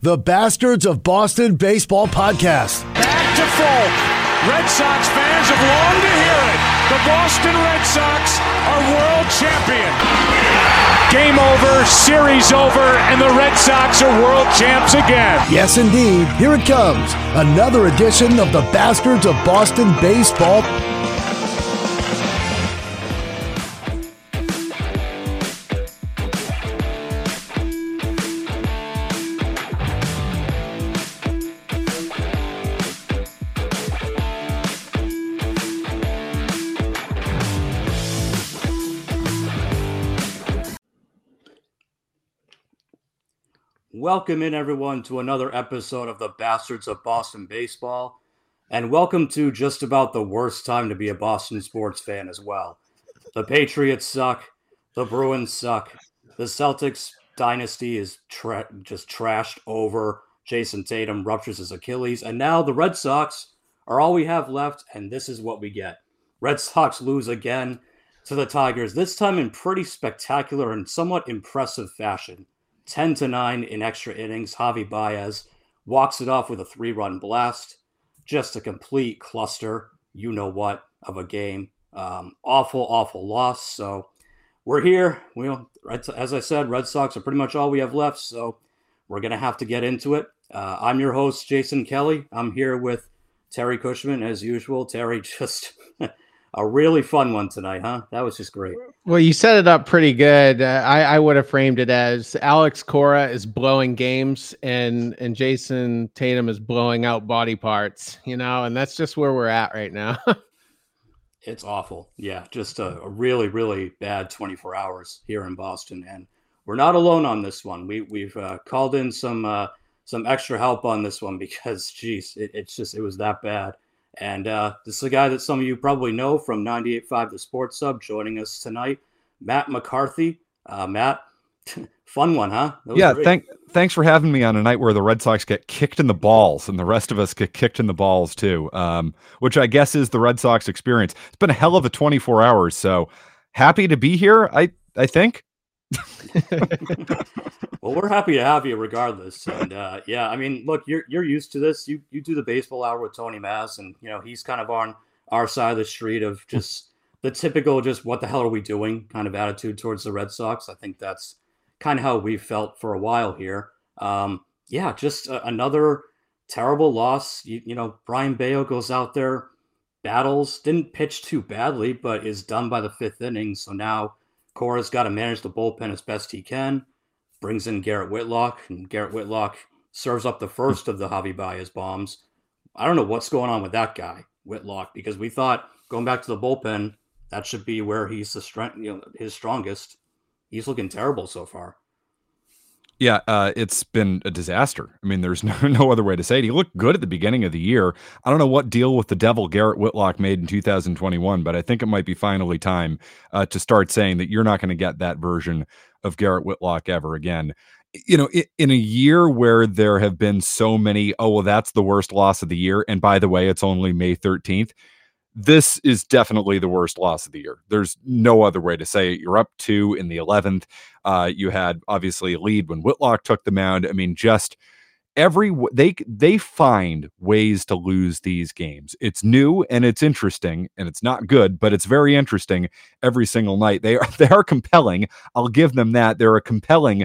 The Bastards of Boston Baseball Podcast. Back to Folk. Red Sox fans have longed to hear it. The Boston Red Sox are world champion. Game over, series over, and the Red Sox are world champs again. Yes, indeed. Here it comes. Another edition of the Bastards of Boston Baseball. Welcome in, everyone, to another episode of the Bastards of Boston Baseball, and welcome to just about the worst time to be a Boston sports fan as well. The Patriots suck, the Bruins suck, the Celtics dynasty is just trashed over, Jason Tatum ruptures his Achilles, and now the Red Sox are all we have left, and this is what we get. Red Sox lose again to the Tigers, this time in pretty spectacular and somewhat impressive fashion. 10-9 in extra innings. Javi Baez walks it off with a 3-run blast. Just a complete cluster, you know what, of a game. Awful loss. So we're here. As I said, Red Sox are pretty much all we have left. So we're going to have to get into it. I'm your host, Jason Kelly. I'm here with Terry Cushman, as usual. Terry, just a really fun one tonight, huh? That was just great. Well, you set it up pretty good. I would have framed it as Alex Cora is blowing games and Jason Tatum is blowing out body parts, and that's just where we're at right now. It's awful. Yeah, just a really, really bad 24 hours here in Boston. And we're not alone on this one. We've called in some extra help on this one because, geez, it was that bad. And this is a guy that some of you probably know from 98.5 The Sports Sub, joining us tonight, Matt McCarthy. Matt, fun one, huh? Yeah, thanks for having me on a night where the Red Sox get kicked in the balls and the rest of us get kicked in the balls too, which I guess is the Red Sox experience. It's been a hell of a 24 hours, so happy to be here, I think. Well, we're happy to have you regardless. And yeah, I mean, look, you're used to this. You do the baseball hour with Tony Maz, and he's kind of on our side of the street of just the typical just what the hell are we doing kind of attitude towards the Red Sox. I think that's kind of how we felt for a while here. Yeah, just another terrible loss. Brian Bayo goes out there, battles, didn't pitch too badly, but is done by the fifth inning. So now Cora's got to manage the bullpen as best he can. Brings in Garrett Whitlock, and Garrett Whitlock serves up the first of the Javi Baez bombs. I don't know what's going on with that guy, Whitlock, because we thought going back to the bullpen, that should be where he's his strongest. He's looking terrible so far. Yeah, it's been a disaster. I mean, there's no other way to say it. He looked good at the beginning of the year. I don't know what deal with the devil Garrett Whitlock made in 2021, but I think it might be finally time to start saying that you're not going to get that version of Garrett Whitlock ever again. In a year where there have been so many, that's the worst loss of the year. And by the way, it's only May 13th. This is definitely the worst loss of the year. There's no other way to say it. You're up 2 in the 11th. You had obviously a lead when Whitlock took the mound. I mean, just they find ways to lose these games. It's new and it's interesting and it's not good, but it's very interesting every single night. They are compelling. I'll give them that. They're a compelling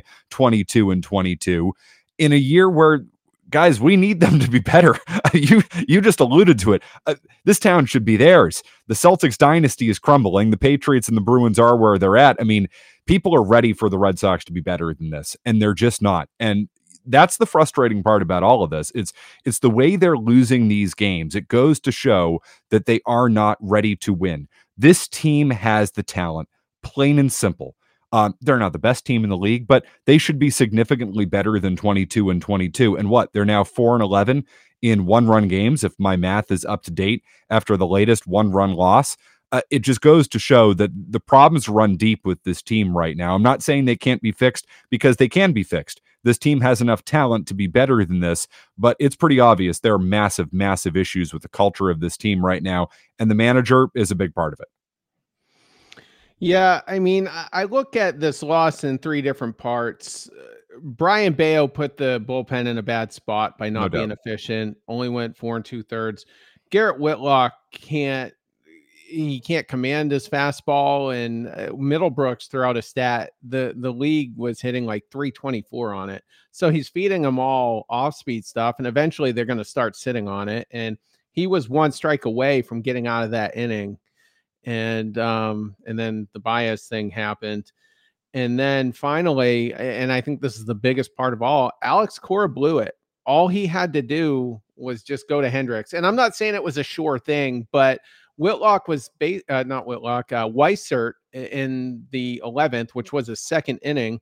22-22 in a year where, guys, we need them to be better. You just alluded to it. This town should be theirs. The Celtics dynasty is crumbling. The Patriots and the Bruins are where they're at. I mean, people are ready for the Red Sox to be better than this, and they're just not. And that's the frustrating part about all of this. It's the way they're losing these games. It goes to show that they are not ready to win. This team has the talent, plain and simple. They're not the best team in the league, but they should be significantly better than 22-22. And what? They're now 4-11 in one-run games, if my math is up to date, after the latest one-run loss. It just goes to show that the problems run deep with this team right now. I'm not saying they can't be fixed, because they can be fixed. This team has enough talent to be better than this, but it's pretty obvious there are massive, massive issues with the culture of this team right now, and the manager is a big part of it. Yeah, I mean, I look at this loss in three different parts. Brian Bayo put the bullpen in a bad spot by not No being doubt. efficient. Only went 4 2/3. Garrett Whitlock can't command his fastball, and Middlebrooks threw out a stat. The league was hitting like 324 on it. So he's feeding them all off-speed stuff, and eventually they're going to start sitting on it. And he was 1 strike away from getting out of that inning. And then the Baez thing happened. And then finally, and I think this is the biggest part of all, Alex Cora blew it. All he had to do was just go to Hendricks. And I'm not saying it was a sure thing, but Whitlock was not Whitlock, Weissert in the 11th, which was a second inning.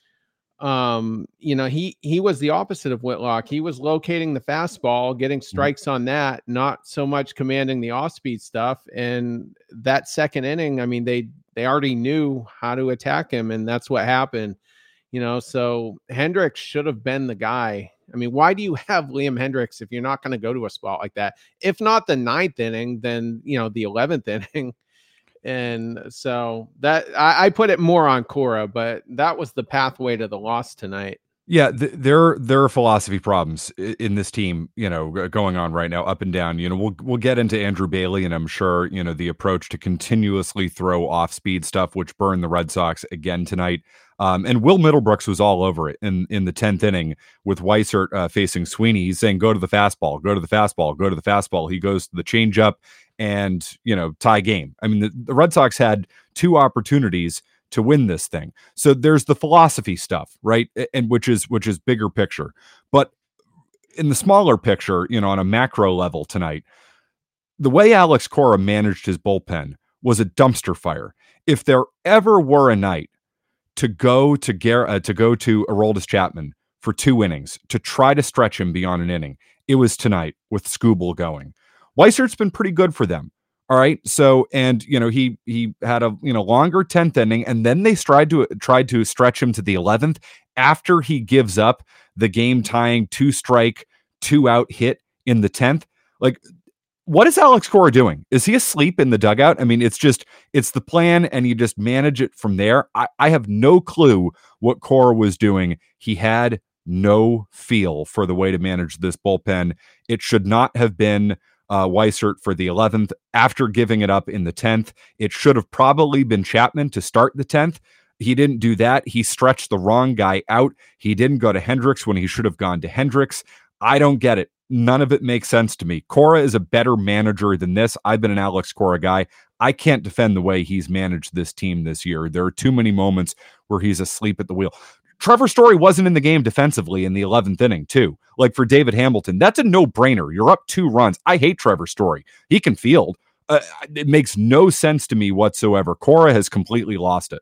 He was the opposite of Whitlock. He was locating the fastball, getting strikes on that, not so much commanding the off-speed stuff. And that second inning, I mean, they already knew how to attack him, and that's what happened. So Hendricks should have been the guy. I mean, why do you have Liam Hendricks if you're not going to go to a spot like that? If not the 9th inning, then, the 11th inning. And so that I put it more on Cora, but that was the pathway to the loss tonight. Yeah, there are philosophy problems in this team, going on right now, up and down. We'll get into Andrew Bailey, and I'm sure the approach to continuously throw off speed stuff, which burned the Red Sox again tonight. And Will Middlebrooks was all over it in the 10th inning with Weissert facing Sweeney. He's saying, "Go to the fastball, go to the fastball, go to the fastball." He goes to the changeup, and tie game. I mean, the Red Sox had 2 opportunities to win this thing. So there's the philosophy stuff, right? And which is bigger picture. But in the smaller picture, on a macro level tonight, the way Alex Cora managed his bullpen was a dumpster fire. If there ever were a night to go to Aroldis Chapman for 2 innings to try to stretch him beyond an inning, it was tonight with Skubal going. Weissert's been pretty good for them. All right. So, and he had a longer 10th inning, and then they tried to stretch him to the 11th after he gives up the game tying 2-strike, 2-out hit in the 10th. Like, what is Alex Cora doing? Is he asleep in the dugout? I mean, it's the plan, and you just manage it from there. I have no clue what Cora was doing. He had no feel for the way to manage this bullpen. It should not have been Weissert for the 11th after giving it up in the 10th. It should have probably been Chapman to start the 10th. He didn't do that. He stretched the wrong guy out. He didn't go to Hendricks when he should have gone to Hendricks. I don't get it. None of it makes sense to me. Cora is a better manager than this. I've been an Alex Cora guy. I can't defend the way he's managed this team this year. There are too many moments where he's asleep at the wheel. Trevor Story wasn't in the game defensively in the 11th inning, too. Like for David Hamilton, that's a no-brainer. You're up 2 runs. I hate Trevor Story. He can field. It makes no sense to me whatsoever. Cora has completely lost it.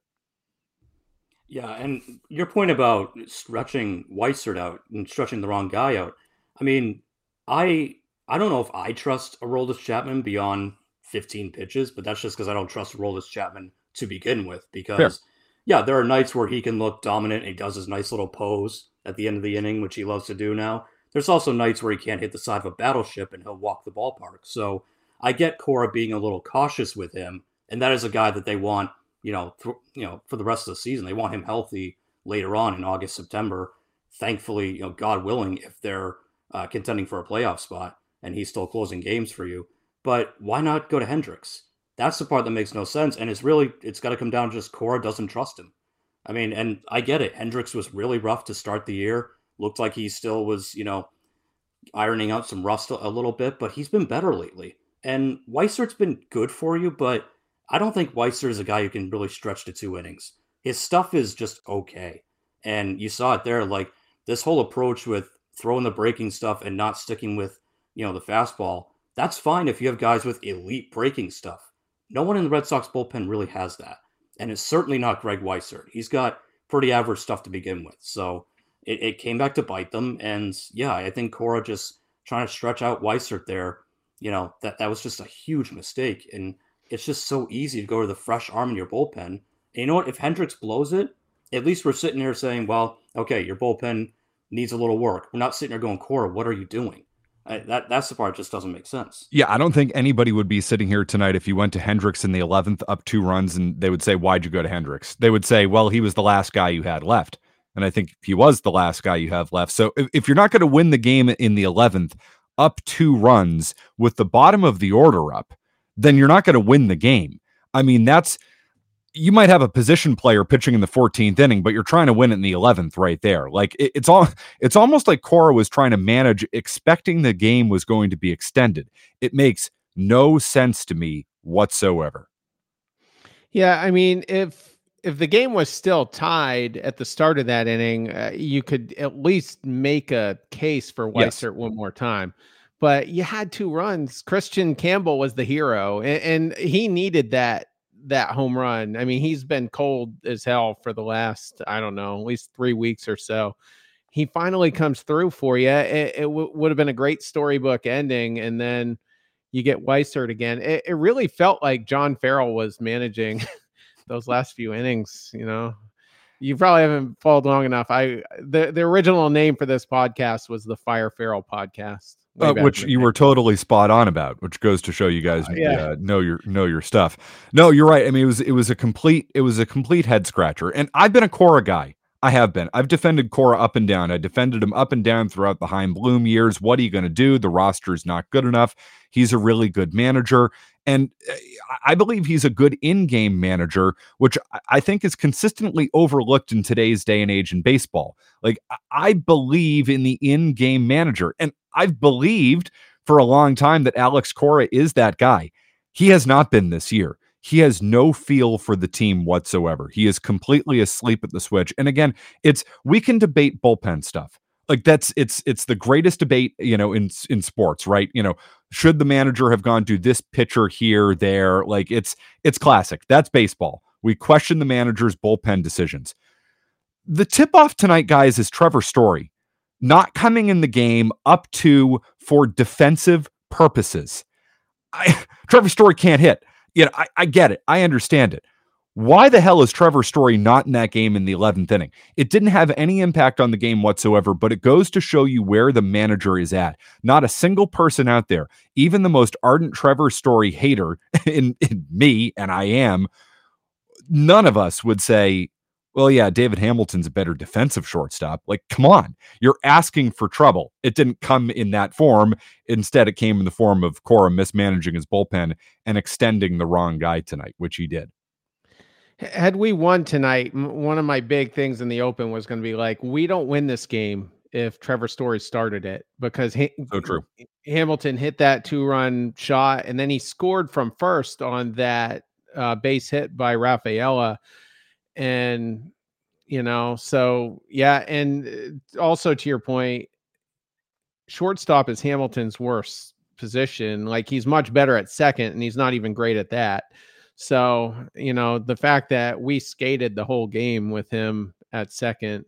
Yeah, and your point about stretching Weissert out and stretching the wrong guy out, I mean, I don't know if I trust Aroldis Chapman beyond 15 pitches, but that's just because I don't trust Aroldis Chapman to begin with. Because, Fair. Yeah, there are nights where he can look dominant and he does his nice little pose at the end of the inning, which he loves to do now. There's also nights where he can't hit the side of a battleship and he'll walk the ballpark. So I get Cora being a little cautious with him, and that is a guy that they want, for the rest of the season. They want him healthy later on in August, September. Thankfully, God willing, if they're contending for a playoff spot and he's still closing games for you. But why not go to Hendricks? That's the part that makes no sense. And it's got to come down to just Cora doesn't trust him. I mean, and I get it. Hendricks was really rough to start the year. Looked like he still was, ironing out some rust a little bit, but he's been better lately. And Weissert's been good for you, but I don't think Weissert is a guy who can really stretch to 2 innings. His stuff is just okay. And you saw it there, like this whole approach with throwing the breaking stuff and not sticking with, the fastball. That's fine if you have guys with elite breaking stuff. No one in the Red Sox bullpen really has that. And it's certainly not Greg Weissert. He's got pretty average stuff to begin with. So it came back to bite them. And yeah, I think Cora just trying to stretch out Weissert there, that was just a huge mistake. And it's just so easy to go to the fresh arm in your bullpen. And you know what? If Hendricks blows it, at least we're sitting here saying, well, okay, your bullpen needs a little work. We're not sitting there going, Cora, what are you doing? That's the part that just doesn't make sense. Yeah, I don't think anybody would be sitting here tonight if you went to Hendricks in the 11th up 2 runs and they would say, why'd you go to Hendricks? They would say, well, he was the last guy you had left. And I think he was the last guy you have left. So if you're not going to win the game in the 11th, up 2 runs with the bottom of the order up, then you're not going to win the game. I mean, you might have a position player pitching in the 14th inning, but you're trying to win it in the 11th right there. Like it's almost like Cora was trying to manage, expecting the game was going to be extended. It makes no sense to me whatsoever. Yeah, I mean, if the game was still tied at the start of that inning, you could at least make a case for Weissert one more time. But you had 2 runs. Christian Campbell was the hero, and he needed that home run. I mean, he's been cold as hell for the last, I don't know, at least 3 weeks or so. He finally comes through for you. It would have been a great storybook ending, and then you get Weissert again. It really felt like John Farrell was managing those last few innings. You probably haven't followed long enough. The original name for this podcast was the Fire Farrell podcast, which you were totally spot on about, which goes to show you guys know your stuff. No, you're right. I mean, it was a complete head scratcher. And I've been a Cora guy. I have been. I've defended Cora up and down. I defended him up and down throughout the Chaim Bloom years. What are you going to do? The roster is not good enough. He's a really good manager. And I believe he's a good in-game manager, which I think is consistently overlooked in today's day and age in baseball. Like, I believe in the in-game manager. And I've believed for a long time that Alex Cora is that guy. He has not been this year. He has no feel for the team whatsoever. He is completely asleep at the switch. And again, we can debate bullpen stuff. Like it's the greatest debate, in sports, right? Should the manager have gone to this pitcher here, there? Like it's classic. That's baseball. We question the manager's bullpen decisions. The tip-off tonight, guys, is Trevor Story not coming in the game up to for defensive purposes. Trevor Story can't hit. I get it. I understand it. Why the hell is Trevor Story not in that game in the 11th inning? It didn't have any impact on the game whatsoever, but it goes to show you where the manager is at. Not a single person out there, even the most ardent Trevor Story hater in me, and I am, none of us would say, well, yeah, David Hamilton's a better defensive shortstop. Like, come on, you're asking for trouble. It didn't come in that form. Instead, it came in the form of Cora mismanaging his bullpen and extending the wrong guy tonight, which he did. Had we won tonight, one of my big things in the Open was going to be like, we don't win this game if Trevor Story started it, because so true. Hamilton hit that 2-run shot, and then he scored from first on that base hit by Rafaela. And, so yeah. And also to your point, shortstop is Hamilton's worst position. Like, he's much better at second, and he's not even great at that. So, the fact that we skated the whole game with him at second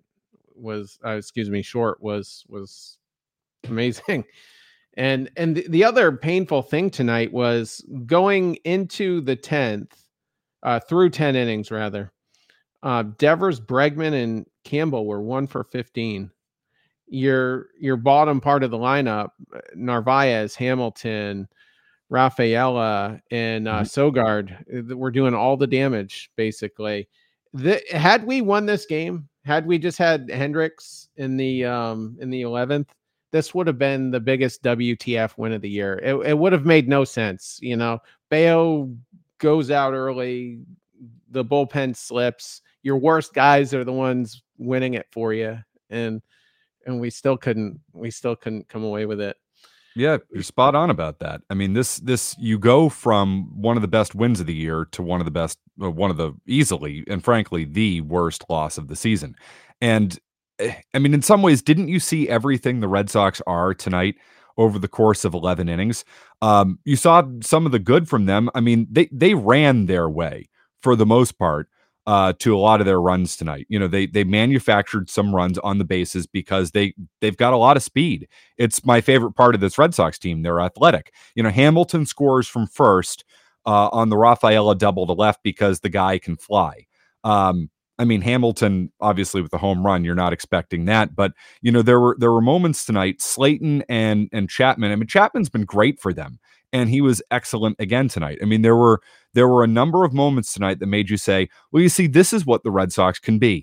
short was amazing. And the other painful thing tonight was going into the 10th, through 10 innings rather. Devers, Bregman, and Campbell were 1 for 15. Your bottom part of the lineup, Narvaez, Hamilton, Rafaela, and Sogard, we're doing all the damage basically. Had we won this game, had we just had Hendricks in the 11th, this would have been the biggest WTF win of the year. It would have made no sense. Bayo goes out early, the bullpen slips. Your worst guys are the ones winning it for you, and we still couldn't come away with it. Yeah, you're spot on about that. I mean, this you go from one of the best wins of the year to one of the easily and frankly the worst loss of the season. And I mean, in some ways, didn't you see everything the Red Sox are tonight over the course of 11 innings? You saw some of the good from them. I mean, they ran their way for the most part to a lot of their runs tonight. They manufactured some runs on the bases because they've got a lot of speed. It's my favorite part of this Red Sox team. They're athletic. Hamilton scores from first on the Rafaela double to left because the guy can fly. I mean, Hamilton, obviously with the home run, you're not expecting that, but there were moments tonight, Slayton and Chapman. I mean, Chapman's been great for them, and he was excellent again tonight. I mean, there were a number of moments tonight that made you say, well, you see, this is what the Red Sox can be.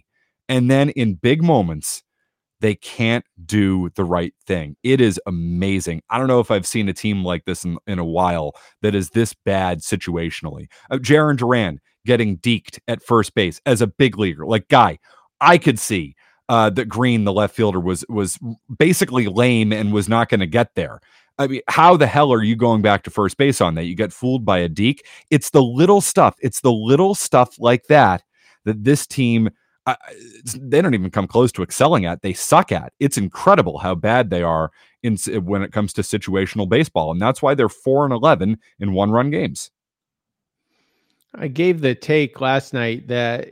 And then in big moments, they can't do the right thing. It is amazing. I don't know if I've seen a team like this in a while that is this bad situationally. Jarren Duran getting deked at first base as a big leaguer. Like, guy, I could see that Green, the left fielder, was basically lame and was not going to get there. I mean, how the hell are you going back to first base on that? You get fooled by a deke. It's the little stuff. It's the little stuff like that this team, they don't even come close to excelling at. They suck at. It's incredible how bad they are when it comes to situational baseball. And that's why they're 4-11 in one-run games. I gave the take last night that,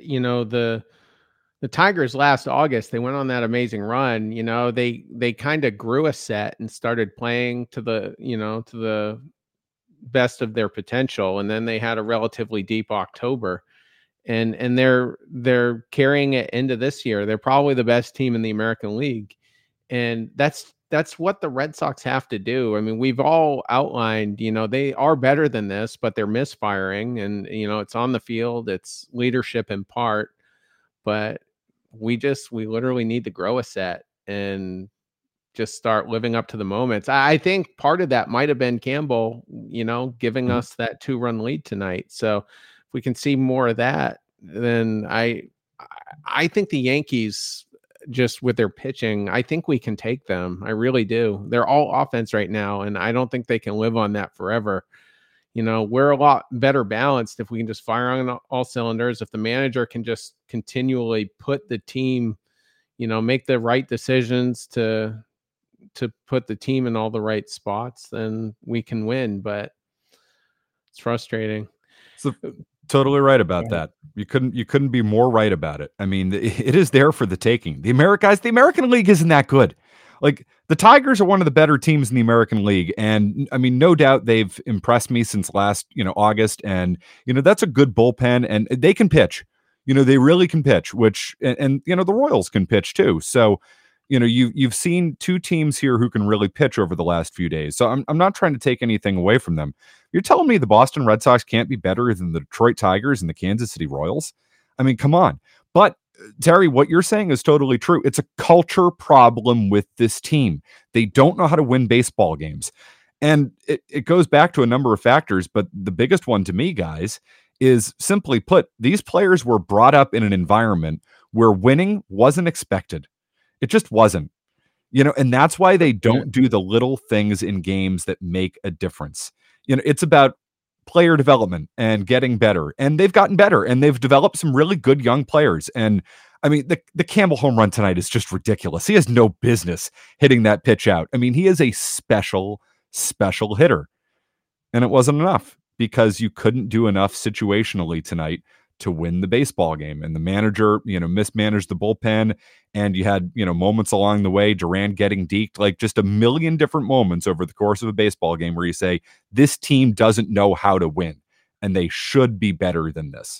the Tigers last August, they went on that amazing run. They kind of grew a set and started playing to the best of their potential. And then they had a relatively deep October, and they're carrying it into this year. They're probably the best team in the American League. And that's what the Red Sox have to do. I mean, we've all outlined, they are better than this, but they're misfiring, and, it's on the field, it's leadership in part, but we literally need to grow a set and just start living up to the moments. I think part of that might've been Campbell, giving us that 2-run lead tonight. So if we can see more of that, then I think the Yankees, just with their pitching, I think we can take them. I really do. They're all offense right now, and I don't think they can live on that forever. We're a lot better balanced if we can just fire on all cylinders. If the manager can just continually put the team, make the right decisions to put the team in all the right spots, then we can win. But it's frustrating. So totally right about that. You couldn't be more right about it. I mean, it is there for the taking. The American League isn't that good. Like, the Tigers are one of the better teams in the American League. And I mean, no doubt they've impressed me since last, August. And, that's a good bullpen, and they can pitch, they really can pitch, and the Royals can pitch too. So, you've seen two teams here who can really pitch over the last few days. So I'm not trying to take anything away from them. You're telling me the Boston Red Sox can't be better than the Detroit Tigers and the Kansas City Royals? I mean, come on. But Terry, what you're saying is totally true. It's a culture problem with this team. They don't know how to win baseball games. And it goes back to a number of factors, but the biggest one to me, guys, is simply put, these players were brought up in an environment where winning wasn't expected. It just wasn't, and that's why they don't do the little things in games that make a difference. It's about player development and getting better, and they've gotten better, and they've developed some really good young players. And I mean, the Campbell home run tonight is just ridiculous. He has no business hitting that pitch out. I mean, he is a special hitter, and it wasn't enough because you couldn't do enough situationally tonight to win the baseball game. And the manager, mismanaged the bullpen, and you had, moments along the way, Duran getting deked, like just a million different moments over the course of a baseball game where you say, this team doesn't know how to win, and they should be better than this.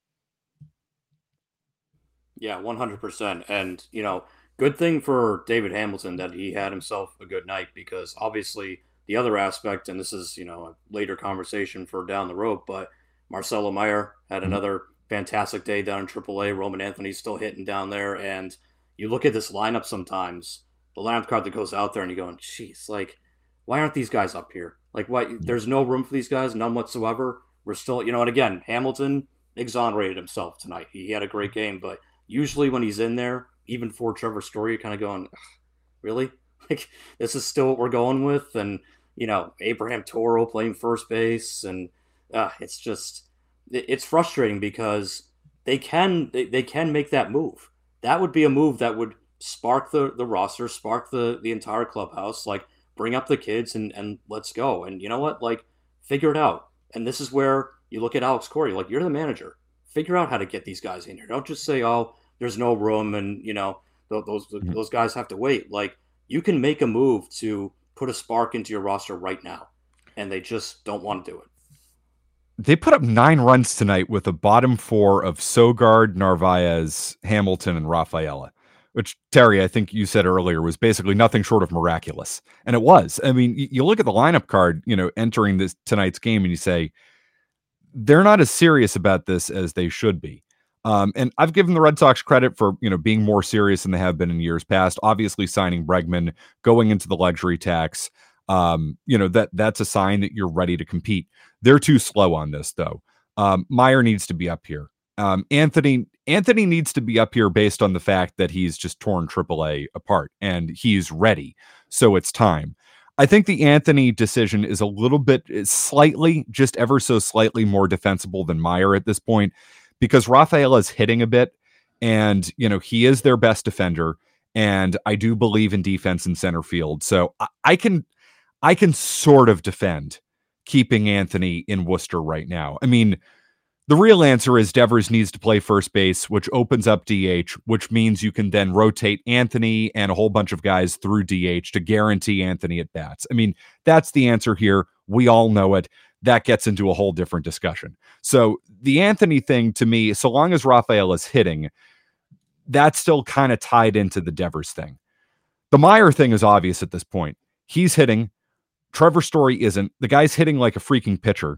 Yeah, 100%. And, good thing for David Hamilton that he had himself a good night, because obviously the other aspect, and this is, a later conversation for down the road, but Marcelo Meyer had another fantastic day down in AAA. Roman Anthony's still hitting down there. And you look at this lineup sometimes, the lineup card that goes out there, and you're going, geez, like, why aren't these guys up here? Like, why? There's no room for these guys, none whatsoever. We're still, and again, Hamilton exonerated himself tonight. He had a great game, but usually when he's in there, even for Trevor Story, you're kind of going, really? Like, this is still what we're going with? And, Abraham Toro playing first base, and it's frustrating because they can make that move. That would be a move that would spark the roster, spark the entire clubhouse, like bring up the kids and let's go. And you know what? Like, figure it out. And this is where you look at Alex Corey, like, you're the manager. Figure out how to get these guys in here. Don't just say, oh, there's no room and those guys have to wait. Like, you can make a move to put a spark into your roster right now. And they just don't want to do it. They put up 9 runs tonight with a bottom 4 of Sogard, Narvaez, Hamilton, and Rafaela, which, Terry, I think you said earlier, was basically nothing short of miraculous. And it was. I mean, you look at the lineup card, entering tonight's game, and you say, they're not as serious about this as they should be. And I've given the Red Sox credit for, being more serious than they have been in years past. Obviously, signing Bregman, going into the luxury tax, that's a sign that you're ready to compete. They're too slow on this, though. Meyer needs to be up here. Anthony needs to be up here based on the fact that he's just torn AAA apart and he's ready. So it's time. I think the Anthony decision is a little bit slightly, just ever so slightly more defensible than Meyer at this point, because Rafaela is hitting a bit and, he is their best defender. And I do believe in defense in center field. So I can sort of defend keeping Anthony in Worcester right now. I mean, the real answer is Devers needs to play first base, which opens up DH, which means you can then rotate Anthony and a whole bunch of guys through DH to guarantee Anthony at bats. I mean, that's the answer here. We all know it. That gets into a whole different discussion. So the Anthony thing, to me, so long as Rafael is hitting, that's still kind of tied into the Devers thing. The Meyer thing is obvious at this point. He's hitting. Trevor Story isn't. The guy's hitting like a freaking pitcher.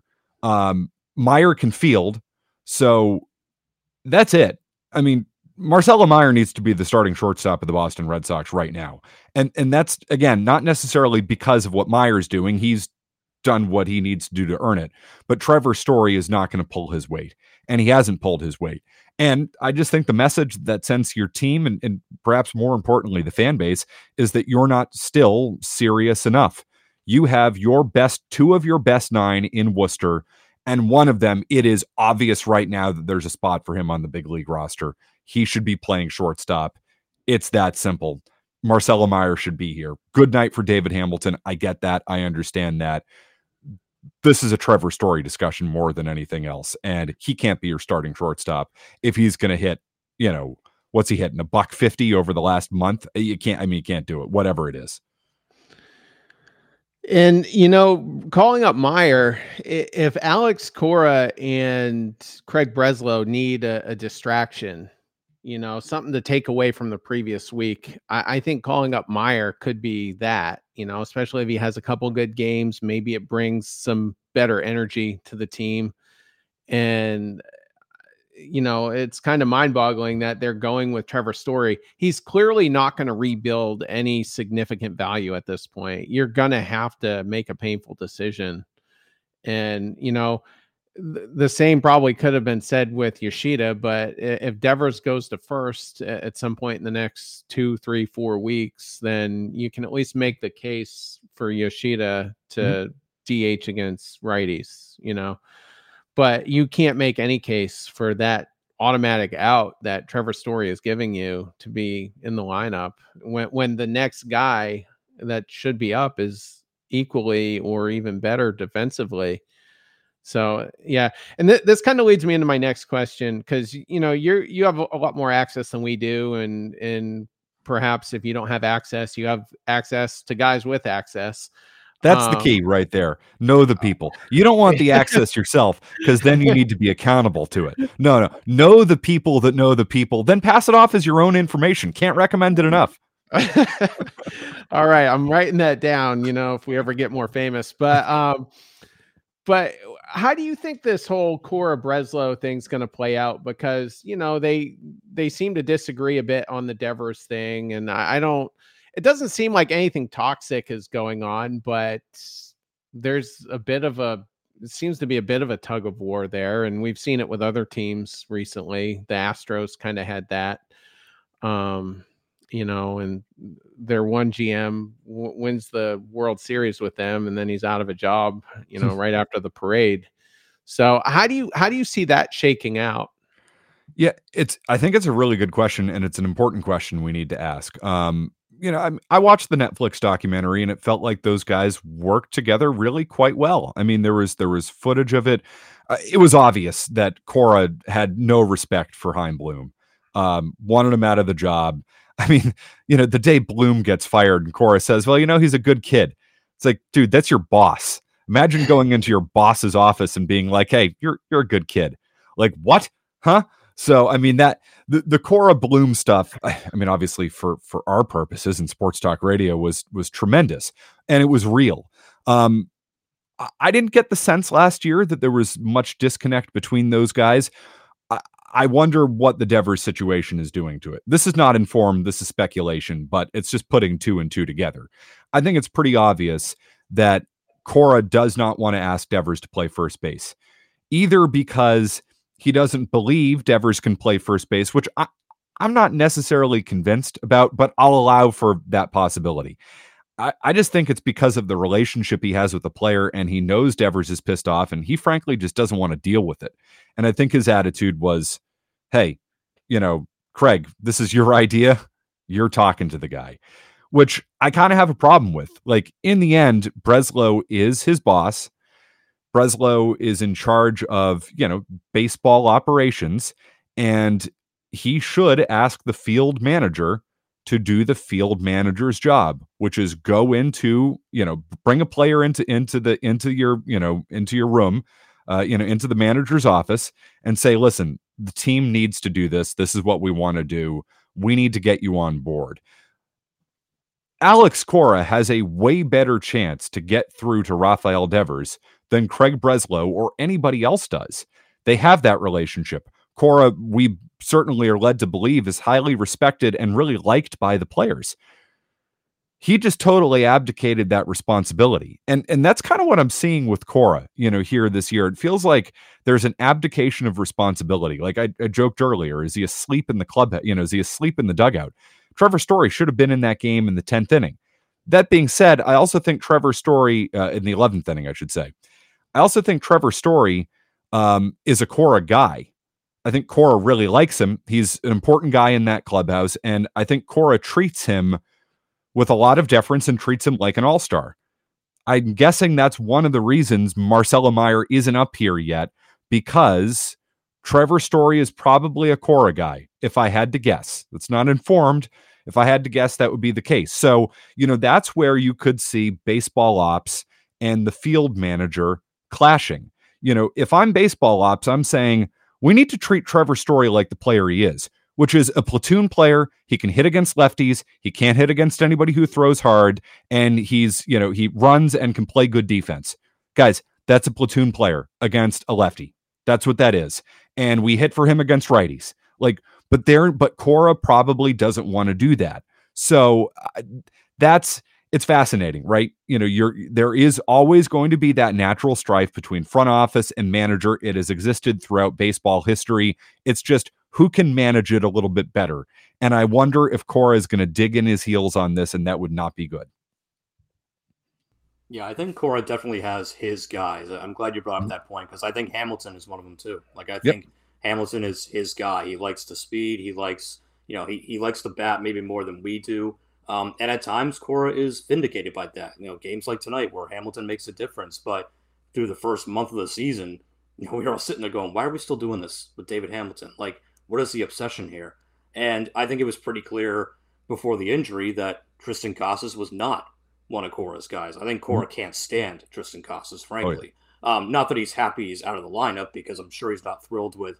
Meyer can field, so that's it. I mean, Marcelo Meyer needs to be the starting shortstop of the Boston Red Sox right now. And that's, again, not necessarily because of what Meyer's doing. He's done what he needs to do to earn it. But Trevor Story is not going to pull his weight, and he hasn't pulled his weight. And I just think the message that sends to your team, and perhaps more importantly, the fan base, is that you're not still serious enough. You have two of your best 9 in Worcester, and one of them, it is obvious right now that there's a spot for him on the big league roster. He should be playing shortstop. It's that simple. Marcelo Meyer should be here. Good night for David Hamilton. I get that. I understand that. This is a Trevor Story discussion more than anything else, and he can't be your starting shortstop if he's going to hit, what's he hitting, $150 over the last month? You can't do it, whatever it is. And, calling up Meyer, if Alex Cora and Craig Breslow need a distraction, something to take away from the previous week, I think calling up Meyer could be that, especially if he has a couple good games. Maybe it brings some better energy to the team. And, it's kind of mind-boggling that they're going with Trevor Story. He's clearly not going to rebuild any significant value at this point. You're going to have to make a painful decision. And, the same probably could have been said with Yoshida, but if Devers goes to first at some point in the next 2, 3, 4 weeks, then you can at least make the case for Yoshida to DH against righties, but you can't make any case for that automatic out that Trevor Story is giving you to be in the lineup when the next guy that should be up is equally or even better defensively. So, yeah. And this kind of leads me into my next question, because, you have a lot more access than we do. And perhaps if you don't have access, you have access to guys with access. That's the key right there. Know the people. You don't want the access yourself, because then you need to be accountable to it. No. Know the people that know the people. Then pass it off as your own information. Can't recommend it enough. All right. I'm writing that down, if we ever get more famous. But how do you think this whole Cora Breslow thing's going to play out? Because, they seem to disagree a bit on the Devers thing. And it doesn't seem like anything toxic is going on, but there's it seems to be a bit of a tug of war there. And we've seen it with other teams recently. The Astros kind of had that, and their one GM wins the World Series with them, and then he's out of a job, right after the parade. So how do you see that shaking out? Yeah, I think it's a really good question, and it's an important question we need to ask. I watched the Netflix documentary, and it felt like those guys worked together really quite well. I mean, there was footage of it. It was obvious that Cora had no respect for Chaim Bloom, wanted him out of the job. I mean, the day Bloom gets fired and Cora says, well, he's a good kid. It's like, dude, that's your boss. Imagine going into your boss's office and being like, hey, you're a good kid. Like, what? Huh? So, I mean, that the Cora Bloom stuff, I mean, obviously for our purposes in sports talk radio was tremendous, and it was real. I didn't get the sense last year that there was much disconnect between those guys. I wonder what the Devers situation is doing to it. This is not informed. This is speculation, but it's just putting 2 and 2 together. I think it's pretty obvious that Cora does not want to ask Devers to play first base, either because he doesn't believe Devers can play first base, which I'm not necessarily convinced about, but I'll allow for that possibility. I just think it's because of the relationship he has with the player, and he knows Devers is pissed off, and he frankly just doesn't want to deal with it. And I think his attitude was, hey, Craig, this is your idea. You're talking to the guy, which I kind of have a problem with. Like, in the end, Breslow is his boss. Breslow is in charge of, baseball operations, and he should ask the field manager to do the field manager's job, which is go into, bring a player into your room, into the manager's office and say, listen, the team needs to do this. This is what we want to do. We need to get you on board. Alex Cora has a way better chance to get through to Rafael Devers than Craig Breslow or anybody else does. They have that relationship. Cora, we certainly are led to believe, is highly respected and really liked by the players. He just totally abdicated that responsibility. And that's kind of what I'm seeing with Cora, here this year. It feels like there's an abdication of responsibility. Like I joked earlier, is he asleep in the club? Is he asleep in the dugout? Trevor Story should have been in that game in the 10th inning. That being said, I also think Trevor Story, in the 11th inning, I should say, I also think Trevor Story is a Cora guy. I think Cora really likes him. He's an important guy in that clubhouse, and I think Cora treats him with a lot of deference and treats him like an all-star. I'm guessing that's one of the reasons Marcelo Meyer isn't up here yet, because Trevor Story is probably a Cora guy, if I had to guess. It's not informed. If I had to guess, that would be the case. So, that's where you could see baseball ops and the field manager clashing. If I'm baseball ops, I'm saying, we need to treat Trevor Story like the player he is, which is a platoon player. He can hit against lefties. He can't hit against anybody who throws hard. And he runs and can play good defense. Guys, that's a platoon player against a lefty. That's what that is. And we hit for him against righties. But Cora probably doesn't want to do that. So it's fascinating, right? There is always going to be that natural strife between front office and manager. It has existed throughout baseball history. It's just who can manage it a little bit better. And I wonder if Cora is going to dig in his heels on this, and that would not be good. Yeah, I think Cora definitely has his guys. I'm glad you brought up that point, because I think Hamilton is one of them too. I think Hamilton is his guy. He likes the speed. He likes, he likes the bat maybe more than we do. And at times, Cora is vindicated by that. Games like tonight where Hamilton makes a difference, but through the first month of the season, we were all sitting there going, why are we still doing this with David Hamilton? What is the obsession here? And I think it was pretty clear before the injury that Tristan Casas was not one of Cora's guys. I think Cora can't stand Tristan Casas, frankly. Not that he's happy he's out of the lineup, because I'm sure he's not thrilled with,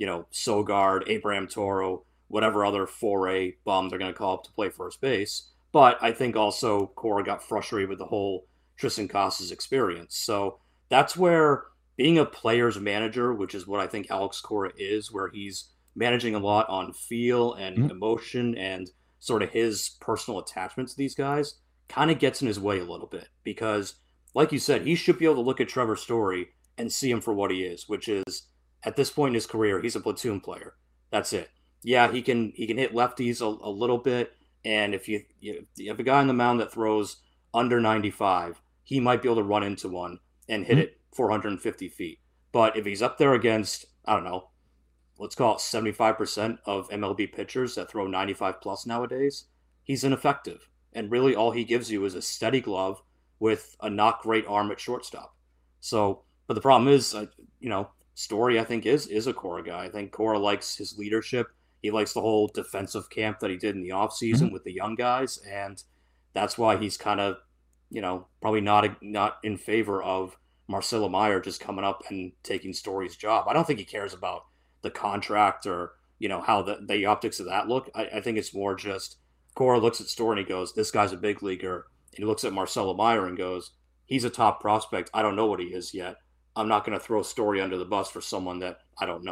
Sogard, Abraham Toro, whatever other 4A bum they're going to call up to play first base. But I think also Cora got frustrated with the whole Tristan Casas experience. So that's where being a player's manager, which is what I think Alex Cora is, where he's managing a lot on feel and emotion and sort of his personal attachment to these guys, kind of gets in his way a little bit. Because, like you said, he should be able to look at Trevor Story and see him for what he is, which is, at this point in his career, he's a platoon player. That's it. Yeah, he can hit lefties a little bit, and if you have a guy on the mound that throws under 95, he might be able to run into one and hit it 450 feet. But if he's up there against, I don't know, let's call it 75% of MLB pitchers that throw 95 plus nowadays, he's ineffective. And really all he gives you is a steady glove with a not great arm at shortstop. So, but the problem is, Story, I think, is a Cora guy. I think Cora likes his leadership. He likes the whole defensive camp that he did in the offseason with the young guys. And that's why he's kind of, probably not in favor of Marcelo Meyer just coming up and taking Story's job. I don't think he cares about the contract or, how the optics of that look. I think it's more just Cora looks at Story and he goes, this guy's a big leaguer. And he looks at Marcelo Meyer and goes, he's a top prospect. I don't know what he is yet. I'm not going to throw Story under the bus for someone that I don't know.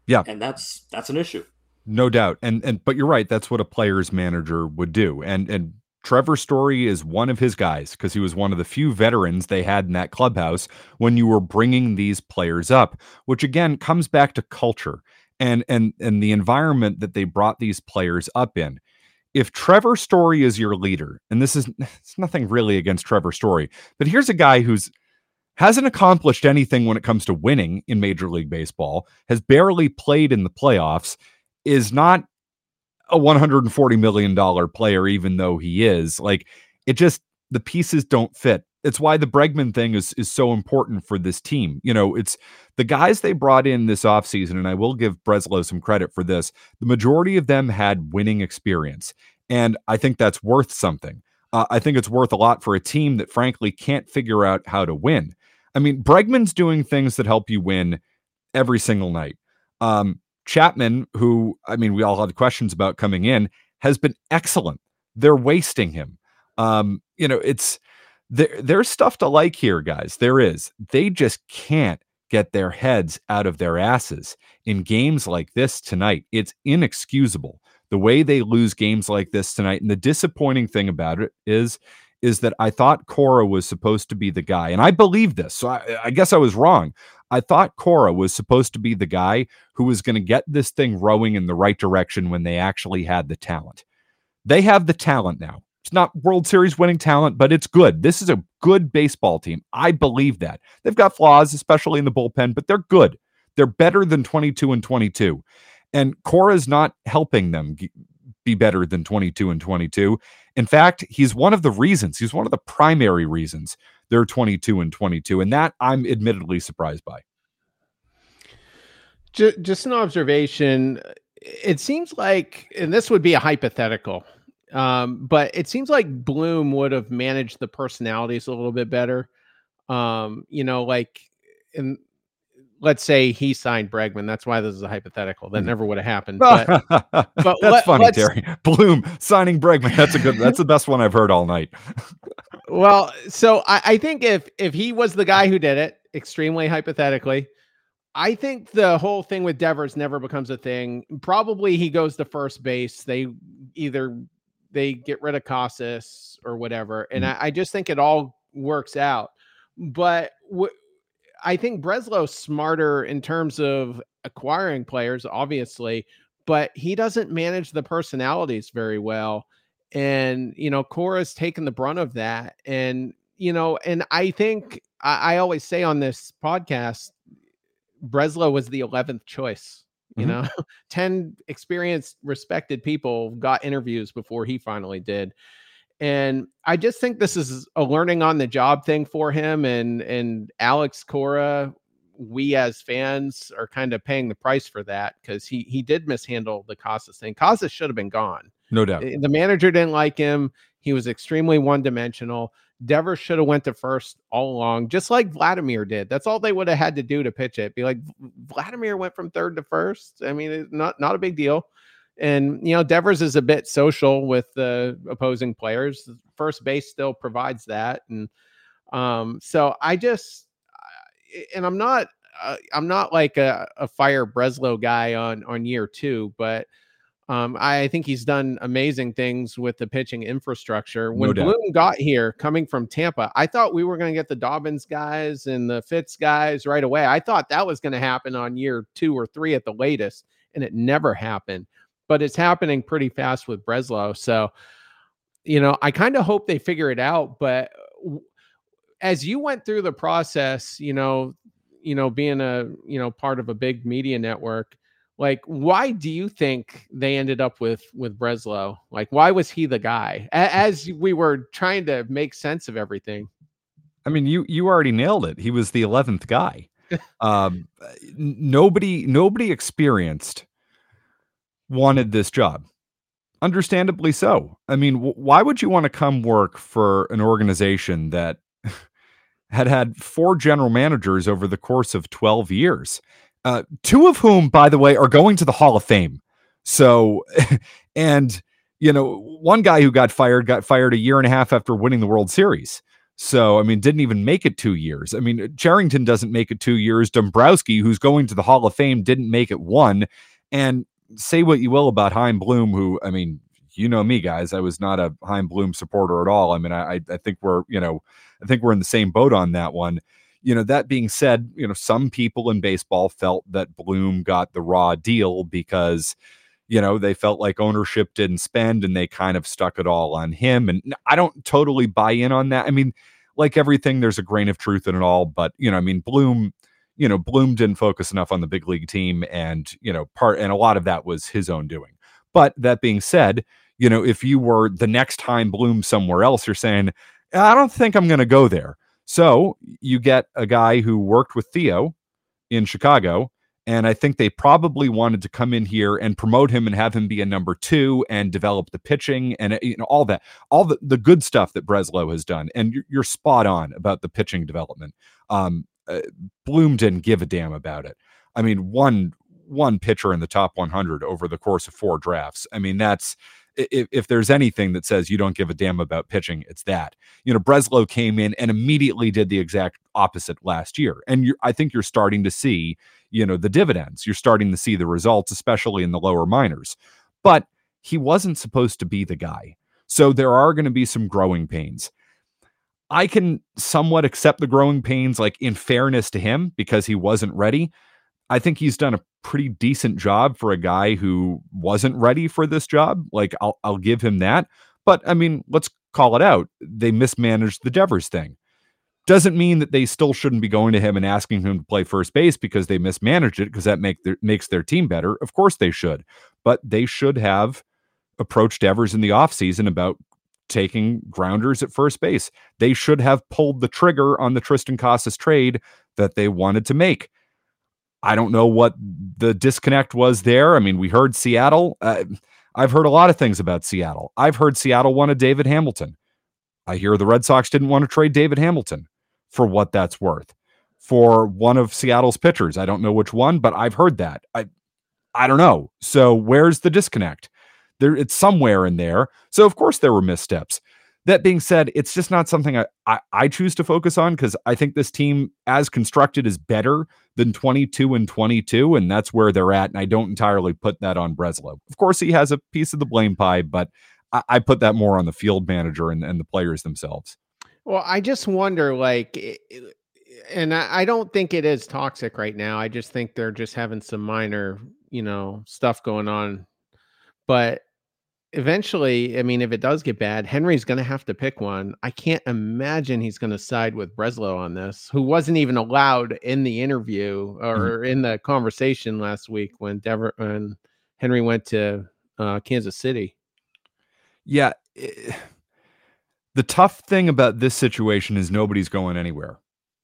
Yeah. And that's an issue. No doubt. But you're right. That's what a player's manager would do. And Trevor Story is one of his guys because he was one of the few veterans they had in that clubhouse when you were bringing these players up, which again comes back to culture and the environment that they brought these players up in. If Trevor Story is your leader, and it's nothing really against Trevor Story, but here's a guy who's hasn't accomplished anything when it comes to winning in Major League Baseball, has barely played in the playoffs, is not a $140 million player, even though he is. Like, it just, the pieces don't fit. It's why the Bregman thing is so important for this team. You know, it's the guys they brought in this offseason, and I will give Breslow some credit for this. The majority of them had winning experience, and I think that's worth something. I think it's worth a lot for a team that frankly can't figure out how to win. I mean, Bregman's doing things that help you win every single night. Chapman, who, I mean, we all had questions about coming in, has been excellent. They're wasting him. You know, there's stuff to like here, guys. There is. They just can't get their heads out of their asses in games like this tonight. It's inexcusable the way they lose games like this tonight. And the disappointing thing about it is that I thought Cora was supposed to be the guy. And I believe this. So I guess I was wrong. I thought Cora was supposed to be the guy who was going to get this thing rowing in the right direction when they actually had the talent. They have the talent now. It's not World Series winning talent, but it's good. This is a good baseball team. I believe that. They've got flaws, especially in the bullpen, but they're good. They're better than 22-22. And Cora's not helping them be better than 22-22. In fact, he's one of the primary reasons they're 22-22. And that I'm admittedly surprised by. Just an observation. It seems like, and this would be a hypothetical, but it seems like Bloom would have managed the personalities a little bit better. You know, like let's say he signed Bregman. That's why this is a hypothetical. That never would have happened. But that's funny, Terry. Bloom signing Bregman. That's the best one I've heard all night. Well, so I think if he was the guy who did it, extremely hypothetically, I think the whole thing with Devers never becomes a thing. Probably he goes to first base. They get rid of Casas or whatever. And I just think it all works out. But I think Breslow's smarter in terms of acquiring players, obviously, but he doesn't manage the personalities very well. And, you know, Cora's taken the brunt of that. And, you know, and I think I always say on this podcast, Breslow was the 11th choice. You know, 10 experienced, respected people got interviews before he finally did. And I just think this is a learning on the job thing for him. And Alex Cora, we as fans are kind of paying the price for that because he did mishandle the Casas thing. Casas should have been gone. No doubt. The manager didn't like him. He was extremely one-dimensional. Devers should have went to first all along, just like Vladimir did. That's all they would have had to do to pitch it. Be like, Vladimir went from third to first. I mean, it's not a big deal. And, you know, Devers is a bit social with the opposing players. First base still provides that. And so I just, and I'm not like a fire Breslow guy on year two, but I think he's done amazing things with the pitching infrastructure. When Bloom got here coming from Tampa, I thought we were going to get the Dobbins guys and the Fitz guys right away. I thought that was going to happen on year 2 or 3 at the latest, and it never happened. But it's happening pretty fast with Breslow. So, you know, I kind of hope they figure it out. But as you went through the process, you know, being part of a big media network, like, why do you think they ended up with Breslow? Like, why was he the guy? As we were trying to make sense of everything. I mean, you already nailed it. He was the 11th guy. Nobody experienced wanted this job. Understandably so. I mean, why would you want to come work for an organization that had 4 general managers over the course of 12 years? 2 of whom, by the way, are going to the Hall of Fame. So, and, you know, one guy who got fired a year and a half after winning the World Series. So, I mean, didn't even make it 2 years. I mean, Cherington doesn't make it 2 years. Dombrowski, who's going to the Hall of Fame, didn't make it 1. And say what you will about Chaim Bloom, who, I mean, you know me, guys. I was not a Chaim Bloom supporter at all. I mean, I think we're in the same boat on that one. That being said, some people in baseball felt that Bloom got the raw deal because, they felt like ownership didn't spend and they kind of stuck it all on him. And I don't totally buy in on that. I mean, like everything, there's a grain of truth in it all. But, Bloom didn't focus enough on the big league team and a lot of that was his own doing. But that being said, if you were the next Chaim Bloom somewhere else, you're saying, I don't think I'm going to go there. So you get a guy who worked with Theo in Chicago, and I think they probably wanted to come in here and promote him and have him be a number 2 and develop the pitching and all that, all the good stuff that Breslow has done. And you're spot on about the pitching development. Bloom didn't give a damn about it. I mean, one pitcher in the top 100 over the course of 4 drafts. I mean, that's if there's anything that says you don't give a damn about pitching, it's that. Breslow came in and immediately did the exact opposite last year. And I think you're starting to see, the dividends. You're starting to see the results, especially in the lower minors. But he wasn't supposed to be the guy. So there are going to be some growing pains. I can somewhat accept the growing pains, like in fairness to him, because he wasn't ready. I think he's done a pretty decent job for a guy who wasn't ready for this job. Like I'll give him that. But I mean, let's call it out. They mismanaged the Devers thing. Doesn't mean that they still shouldn't be going to him and asking him to play first base because they mismanaged it, because that makes their team better. Of course they should. But they should have approached Devers in the offseason about taking grounders at first base. They should have pulled the trigger on the Tristan Casas trade that they wanted to make. I don't know what the disconnect was there. I mean, we heard Seattle. I've heard a lot of things about Seattle. I've heard Seattle wanted David Hamilton. I hear the Red Sox didn't want to trade David Hamilton for what that's worth for one of Seattle's pitchers. I don't know which one, but I've heard that. I don't know. So where's the disconnect? It's somewhere in there. So of course there were missteps. That being said, it's just not something I choose to focus on, because I think this team as constructed is better than 22-22, and that's where they're at. And I don't entirely put that on Breslow. Of course, he has a piece of the blame pie, but I put that more on the field manager and the players themselves. Well, I just wonder, and I don't think it is toxic right now. I just think they're just having some minor, stuff going on. But eventually, I mean, if it does get bad, Henry's going to have to pick one. I can't imagine he's going to side with Breslow on this, who wasn't even allowed in the interview or in the conversation last week when Henry went to Kansas City. Yeah. The tough thing about this situation is nobody's going anywhere.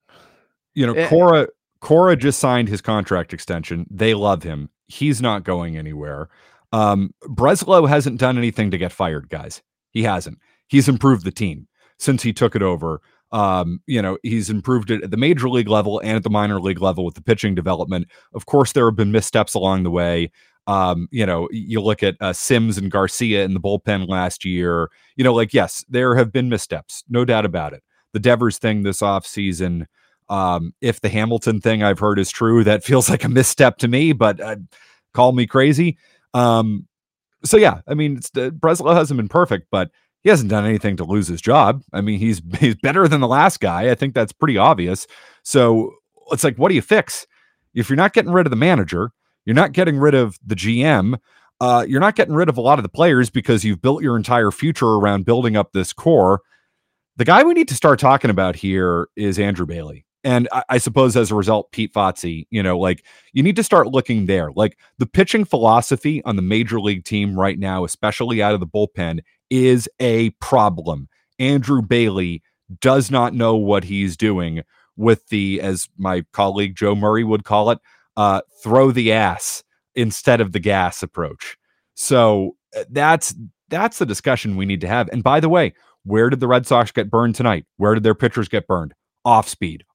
Cora just signed his contract extension. They love him. He's not going anywhere. Breslow hasn't done anything to get fired, guys. He hasn't. He's improved the team since he took it over. He's improved it at the major league level and at the minor league level with the pitching development. Of course, there have been missteps along the way. You look at Sims and Garcia in the bullpen last year. Yes, there have been missteps, no doubt about it. The Devers thing this offseason, if the Hamilton thing I've heard is true, that feels like a misstep to me, but call me crazy. So yeah, I mean, Breslow hasn't been perfect, but he hasn't done anything to lose his job. I mean, he's better than the last guy. I think that's pretty obvious. So it's like, what do you fix? If you're not getting rid of the manager, you're not getting rid of the GM, you're not getting rid of a lot of the players because you've built your entire future around building up this core. The guy we need to start talking about here is Andrew Bailey. And I suppose as a result, Pete Fotze, you need to start looking there. Like the pitching philosophy on the major league team right now, especially out of the bullpen, is a problem. Andrew Bailey does not know what he's doing with the, as my colleague Joe Murray would call it, throw the ass instead of the gas approach. So that's the discussion we need to have. And by the way, where did the Red Sox get burned tonight? Where did their pitchers get burned? Off speed.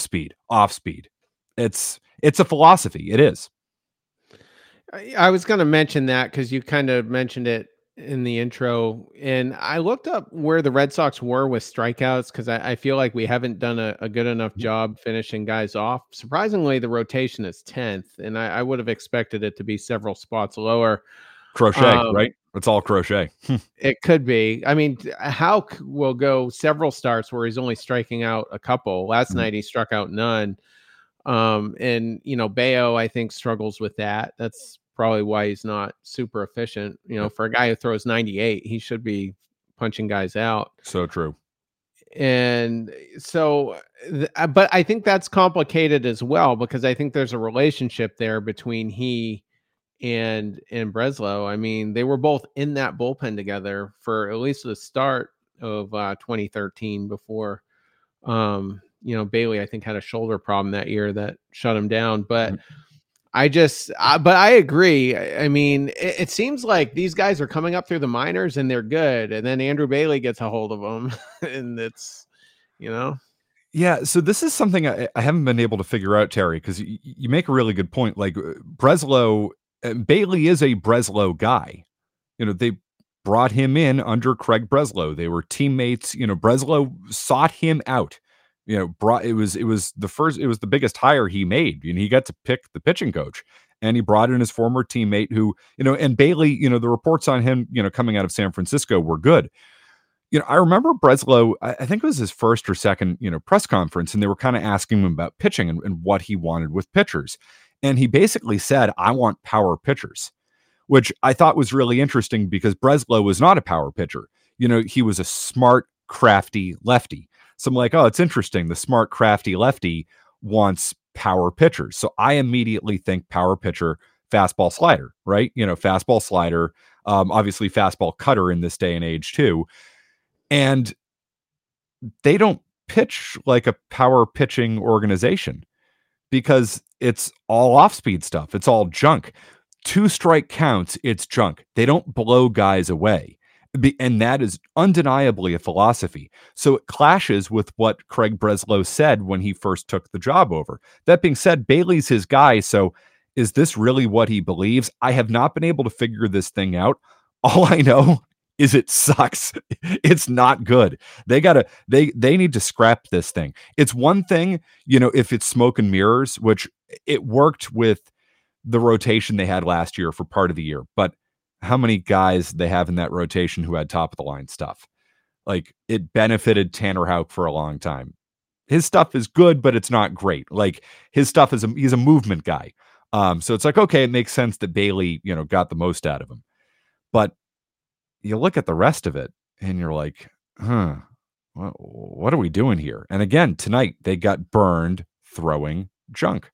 It's a philosophy. It is. I was going to mention that because you kind of mentioned it in the intro, and I looked up where the Red Sox were with strikeouts because I feel like we haven't done a good enough job finishing guys off. Surprisingly, the rotation is 10th, and I would have expected it to be several spots lower. Crochet, right? It's all Crochet. It could be. I mean, Houck will go several starts where he's only striking out a couple. Last night he struck out none. And Bayo, I think, struggles with that. That's probably why he's not super efficient. For a guy who throws 98, he should be punching guys out. So true. And so, but I think that's complicated as well, because I think there's a relationship there between he and Breslow. I mean, they were both in that bullpen together for at least the start of 2013 before, Bailey, I think, had a shoulder problem that year that shut him down. But but I agree. I mean, it seems like these guys are coming up through the minors and they're good. And then Andrew Bailey gets a hold of them and it's, Yeah, so this is something I haven't been able to figure out, Terry, because you make a really good point. Like Breslow, Bailey is a Breslow guy. They brought him in under Craig Breslow. They were teammates. Breslow sought him out. It was the biggest hire he made. He got to pick the pitching coach, and he brought in his former teammate who, and Bailey, the reports on him, coming out of San Francisco were good. I remember Breslow, I think it was his first or second, press conference, and they were kind of asking him about pitching and what he wanted with pitchers. And he basically said, I want power pitchers, which I thought was really interesting because Breslow was not a power pitcher. He was a smart, crafty lefty. So I'm like, oh, it's interesting. The smart, crafty lefty wants power pitchers. So I immediately think power pitcher, fastball slider, right? Fastball slider, obviously fastball cutter in this day and age too. And they don't pitch like a power pitching organization because it's all off-speed stuff. It's all junk. 2 strike counts, it's junk. They don't blow guys away. And that is undeniably a philosophy. So it clashes with what Craig Breslow said when he first took the job over. That being said, Bailey's his guy. So is this really what he believes? I have not been able to figure this thing out. All I know is it sucks. It's not good. They need to scrap this thing. It's one thing, if it's smoke and mirrors, which it worked with the rotation they had last year for part of the year, but how many guys they have in that rotation who had top of the line stuff? Like, it benefited Tanner Houck for a long time. His stuff is good, but it's not great. Like, his stuff he's a movement guy. So it's like, okay, it makes sense that Bailey, got the most out of him. But you look at the rest of it and you're like, what are we doing here? And again, tonight they got burned throwing junk.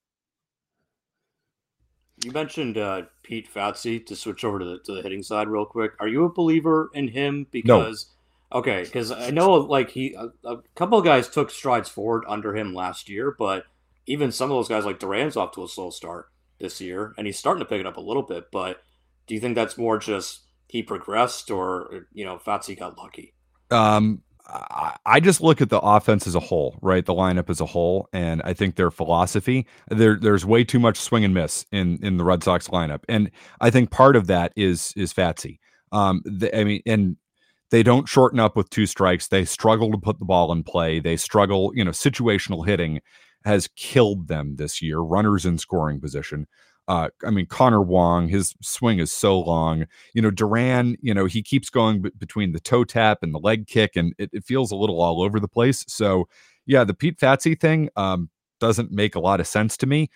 You mentioned Pete Fatse, to switch over to the hitting side real quick. Are you a believer in him? Because because I know like a couple of guys took strides forward under him last year, but even some of those guys like Duran's off to a slow start this year, and he's starting to pick it up a little bit. But do you think that's more just he progressed, or Fatse got lucky? I just look at the offense as a whole, right? The lineup as a whole, and I think their philosophy, there's way too much swing and miss in the Red Sox lineup, and I think part of that is Fatse. And they don't shorten up with 2 strikes. They struggle to put the ball in play. They struggle. Situational hitting has killed them this year. Runners in scoring position. Connor Wong, his swing is so long. Duran, he keeps going between the toe tap and the leg kick, and it feels a little all over the place. So, yeah, the Pete Fatse thing doesn't make a lot of sense to me.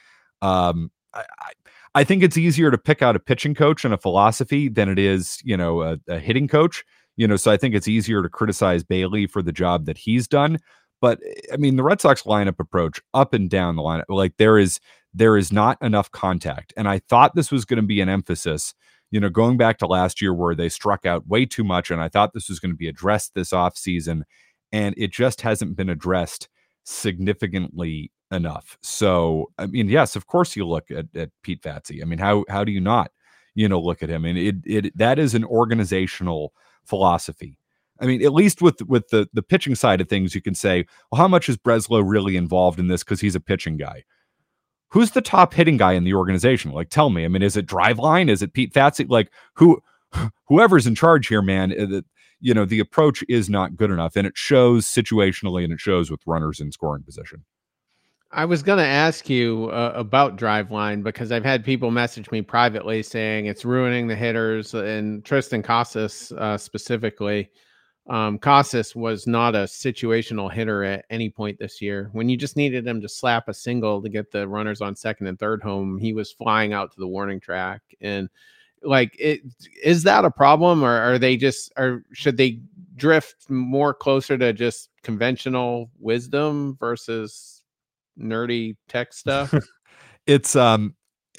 I think it's easier to pick out a pitching coach and a philosophy than it is, a hitting coach. So I think it's easier to criticize Bailey for the job that he's done. But the Red Sox lineup approach up and down the lineup, like there is not enough contact. And I thought this was going to be an emphasis, going back to last year where they struck out way too much. And I thought this was going to be addressed this offseason, and it just hasn't been addressed significantly enough. So, yes, of course you look at Pete Fatse. How do you not, look at him? And that is an organizational philosophy. At least with the pitching side of things, you can say, well, how much is Breslow really involved in this because he's a pitching guy? Who's the top hitting guy in the organization? Like, tell me. Is it Driveline? Is it Pete Fatse? Like, who whoever's in charge here, man, the approach is not good enough, and it shows situationally, and it shows with runners in scoring position. I was going to ask you about Driveline because I've had people message me privately saying it's ruining the hitters, and Triston Casas specifically. Casas was not a situational hitter at any point this year. When you just needed him to slap a single to get the runners on second and third home, he was flying out to the warning track. And is that a problem, or should they drift more closer to just conventional wisdom versus nerdy tech stuff? It's a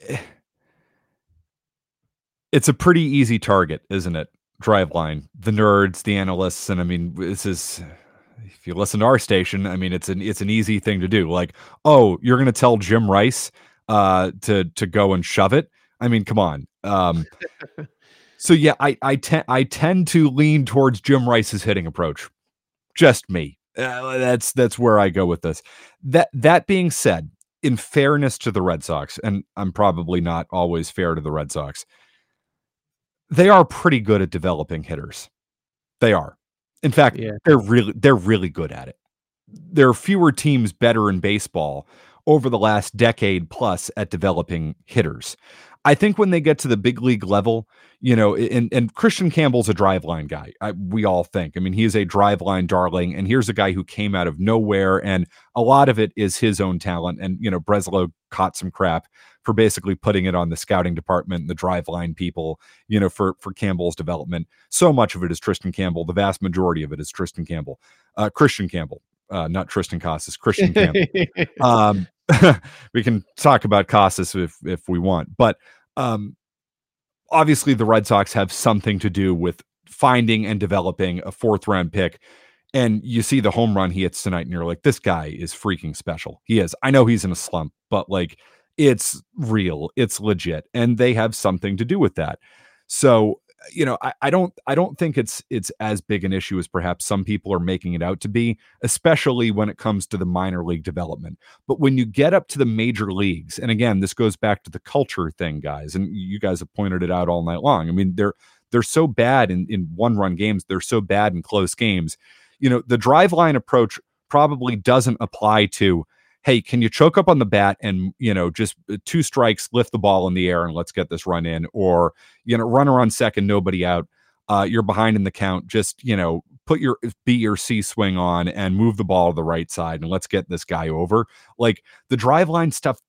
pretty easy target, isn't it? Driveline, the nerds, the analysts, and I mean, this is, if you listen to our station, I mean, it's an easy thing to do. Like, oh, you're going to tell Jim Rice to go and shove it. I mean, come on. So yeah, I tend to lean towards Jim Rice's hitting approach. Just me. That's where I go with this. That being said, in fairness to the Red Sox, and I'm probably not always fair to the Red Sox, they are pretty good at developing hitters. They are. In fact, they're really good at it. There are fewer teams better in baseball over the last decade plus at developing hitters. I think when they get to the big league level, and Christian Campbell's a Driveline guy. We all think. I mean, he is a Driveline darling, and here's a guy who came out of nowhere, and a lot of it is his own talent. And Breslow caught some crap for basically putting it on the scouting department, the Driveline people, for Campbell's development. So much of it is Triston Campbell. The vast majority of it is Christian Campbell, not Triston Casas, Christian Campbell. We can talk about Casas if we want, but obviously the Red Sox have something to do with finding and developing a 4th round pick. And you see the home run he hits tonight, and you're like, this guy is freaking special. He is. I know he's in a slump, but like, it's real, it's legit, and they have something to do with that. So, I don't think it's as big an issue as perhaps some people are making it out to be, especially when it comes to the minor league development. But when you get up to the major leagues, and again, this goes back to the culture thing, guys, and you guys have pointed it out all night long. I mean, they're so bad in one-run games. They're so bad in close games. The Driveline approach probably doesn't apply to, hey, can you choke up on the bat and, just 2 strikes, lift the ball in the air and let's get this run in, or, runner on second, nobody out. You're behind in the count. Just, put your B or C swing on and move the ball to the right side and let's get this guy over. Like, the Driveline stuff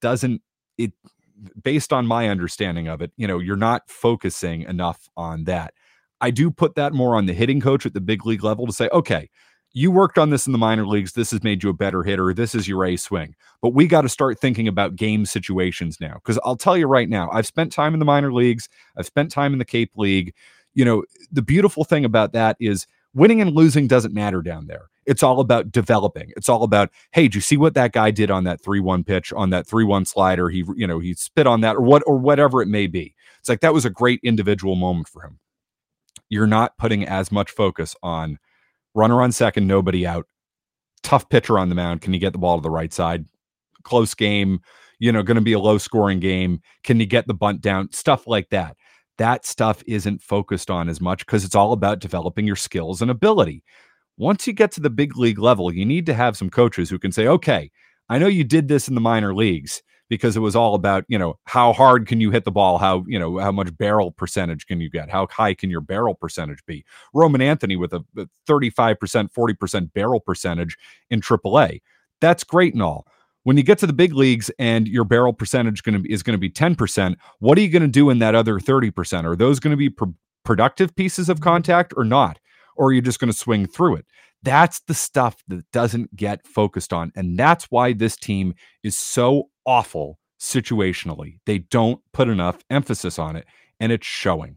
based on my understanding of it, you're not focusing enough on that. I do put that more on the hitting coach at the big league level to say, okay, you worked on this in the minor leagues. This has made you a better hitter. This is your A swing. But we got to start thinking about game situations now. Because I'll tell you right now, I've spent time in the minor leagues. I've spent time in the Cape League. The beautiful thing about that is winning and losing doesn't matter down there. It's all about developing. It's all about, hey, did you see what that guy did on that 3-1 pitch, on that 3-1 slider? He spit on that, or whatever it may be. It's like, that was a great individual moment for him. You're not putting as much focus on runner on second, nobody out, tough pitcher on the mound. Can you get the ball to the right side? Close game, going to be a low scoring game. Can you get the bunt down? Stuff like that. That stuff isn't focused on as much because it's all about developing your skills and ability. Once you get to the big league level, you need to have some coaches who can say, okay, I know you did this in the minor leagues because it was all about, how hard can you hit the ball? How much barrel percentage can you get? How high can your barrel percentage be? Roman Anthony with a 35%, 40% barrel percentage in AAA. That's great and all. When you get to the big leagues and your barrel percentage is going to be 10%, what are you going to do in that other 30%? Are those going to be productive pieces of contact or not? Or are you just going to swing through it? That's the stuff that doesn't get focused on. And that's why this team is so awful situationally. They don't put enough emphasis on it, and it's showing.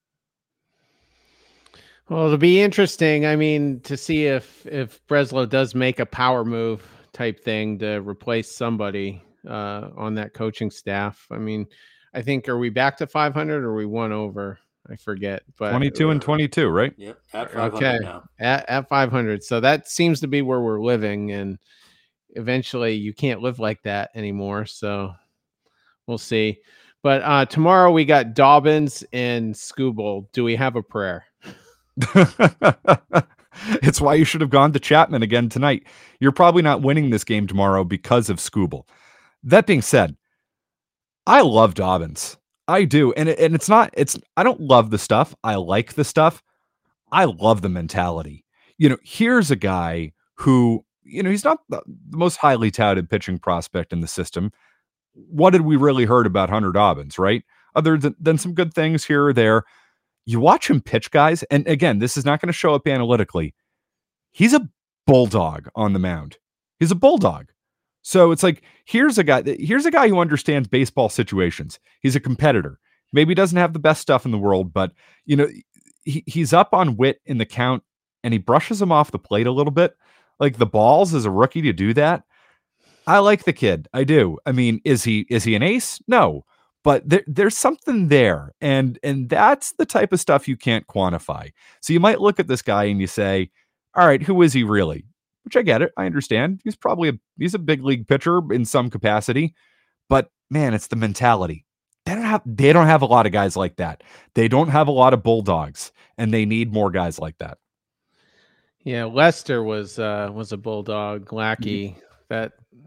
Well, it'll be interesting. I mean, to see if Breslow does make a power move type thing to replace somebody on that coaching staff. I mean, I think, are we back to 500 or are we one over? I forget, but 22 and 22, right? Yep. At 500 now. At 500. So that seems to be where we're living. And eventually you can't live like that anymore. So we'll see. But tomorrow we got Dobbins and Skubal. Do we have a prayer? It's why you should have gone to Chapman again tonight. You're probably not winning this game tomorrow because of Skubal. That being said, I love Dobbins. I do. And I don't love the stuff. I like the stuff. I love the mentality. Here's a guy who, he's not the most highly touted pitching prospect in the system. What did we really heard about Hunter Dobbins, right? Other than some good things here or there. You watch him pitch, guys, and again, this is not going to show up analytically. He's a bulldog on the mound. He's a bulldog. So it's like, here's a guy who understands baseball situations. He's a competitor. Maybe he doesn't have the best stuff in the world, but he's up on Witt in the count and he brushes him off the plate a little bit. Like the balls as a rookie to do that. I like the kid. I do. I mean, is he an ace? No. But there's something there, and that's the type of stuff you can't quantify. So you might look at this guy and you say, all right, who is he really? Which I get it. I understand. He's a big league pitcher in some capacity, but man, it's the mentality. They don't have a lot of guys like that. They don't have a lot of bulldogs, and they need more guys like that. Yeah, Lester was a bulldog. Lackey, that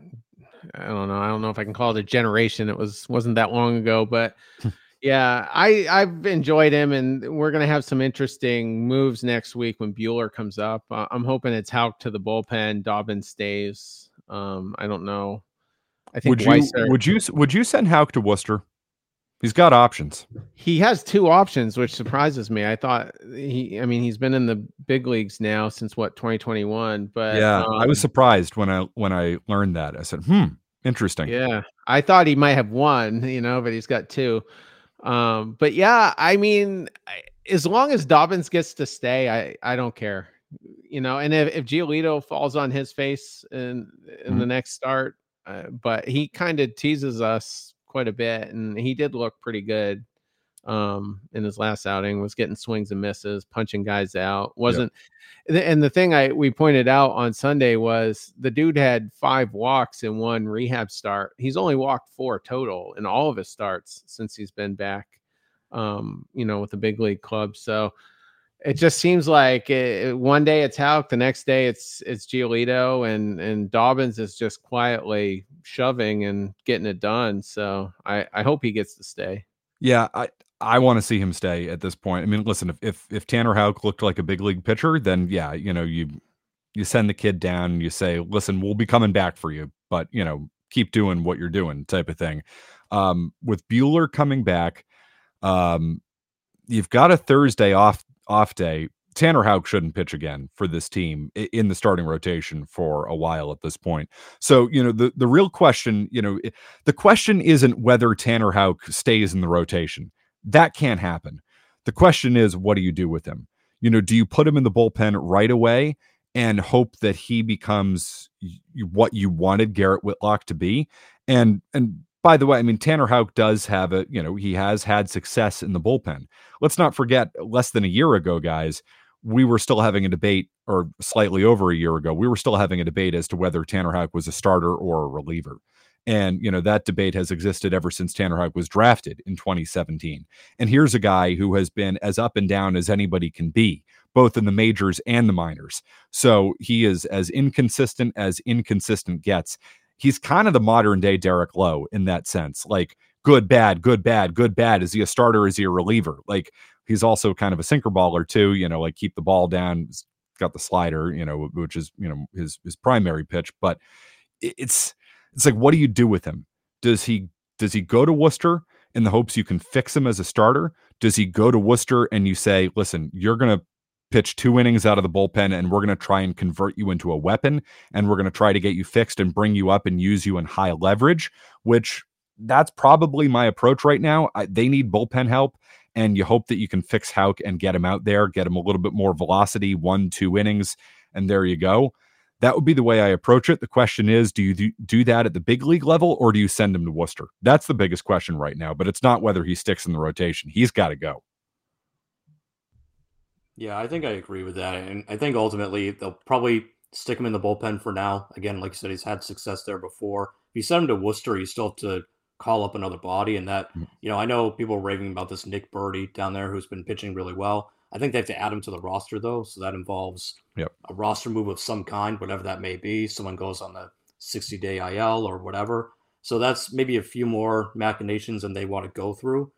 I don't know. I don't know if I can call it a generation. It wasn't that long ago, but yeah, I've enjoyed him, and we're gonna have some interesting moves next week when Buehler comes up. I'm hoping it's Houck to the bullpen. Dobbins stays. I don't know. I think would you send Houck to Worcester? He's got options. He has two options, which surprises me. I thought he's been in the big leagues now since 2021. But yeah, I was surprised when I learned that. I said, interesting. Yeah, I thought he might have one, but he's got two. But yeah, I mean, as long as Dobbins gets to stay, I don't care. And if Giolito falls on his face in the next start, but he kind of teases us quite a bit, and he did look pretty good in his last outing. Was getting swings and misses, punching guys out. And the thing we pointed out on Sunday was the dude had 5 walks in one rehab start. He's only walked 4 total in all of his starts since he's been back with the big league club. So it just seems like one day it's Houck, the next day it's Giolito, and Dobbins is just quietly shoving and getting it done. So I hope he gets to stay. Yeah, I want to see him stay at this point. I mean, listen, if Tanner Houck looked like a big league pitcher, then yeah, you send the kid down and you say, listen, we'll be coming back for you, but keep doing what you're doing, type of thing. With Buehler coming back, you've got a Thursday off day. Tanner Houck shouldn't pitch again for this team in the starting rotation for a while at this point. So, the real question, the question isn't whether Tanner Houck stays in the rotation. That can't happen. The question is, what do you do with him? Do you put him in the bullpen right away and hope that he becomes what you wanted Garrett Whitlock to be? And by the way, I mean, Tanner Houck does have he has had success in the bullpen. Let's not forget, less than a year ago, guys, we were still having a debate, or slightly over a year ago, we were still having a debate as to whether Tanner Houck was a starter or a reliever. And, that debate has existed ever since Tanner Houck was drafted in 2017. And here's a guy who has been as up and down as anybody can be, both in the majors and the minors. So he is as inconsistent gets. He's kind of the modern day Derek Lowe in that sense. Like, good, bad, good, bad, good, bad. Is he a starter? Is he a reliever? Like, he's also kind of a sinker baller too, like keep the ball down. He's got the slider, which is, his primary pitch. But it's like, what do you do with him? Does he go to Worcester in the hopes you can fix him as a starter? Does he go to Worcester and you say, listen, you're going to pitch 2 innings out of the bullpen and we're going to try and convert you into a weapon, and we're going to try to get you fixed and bring you up and use you in high leverage, which that's probably my approach right now. They need bullpen help. And you hope that you can fix Houck and get him out there, get him a little bit more velocity, 1-2 innings, and there you go. That would be the way I approach it. The question is, do you do that at the big league level, or do you send him to Worcester? That's the biggest question right now, but it's not whether he sticks in the rotation. He's got to go. Yeah, I think I agree with that. And I think ultimately they'll probably stick him in the bullpen for now. Again, like you said, he's had success there before. If you send him to Worcester, you still have to call up another body. And that, I know people are raving about this Nick Birdie down there who's been pitching really well. I think they have to add him to the roster, though. So that involves a roster move of some kind, whatever that may be. Someone goes on the 60-day IL or whatever. So that's maybe a few more machinations than they want to go through.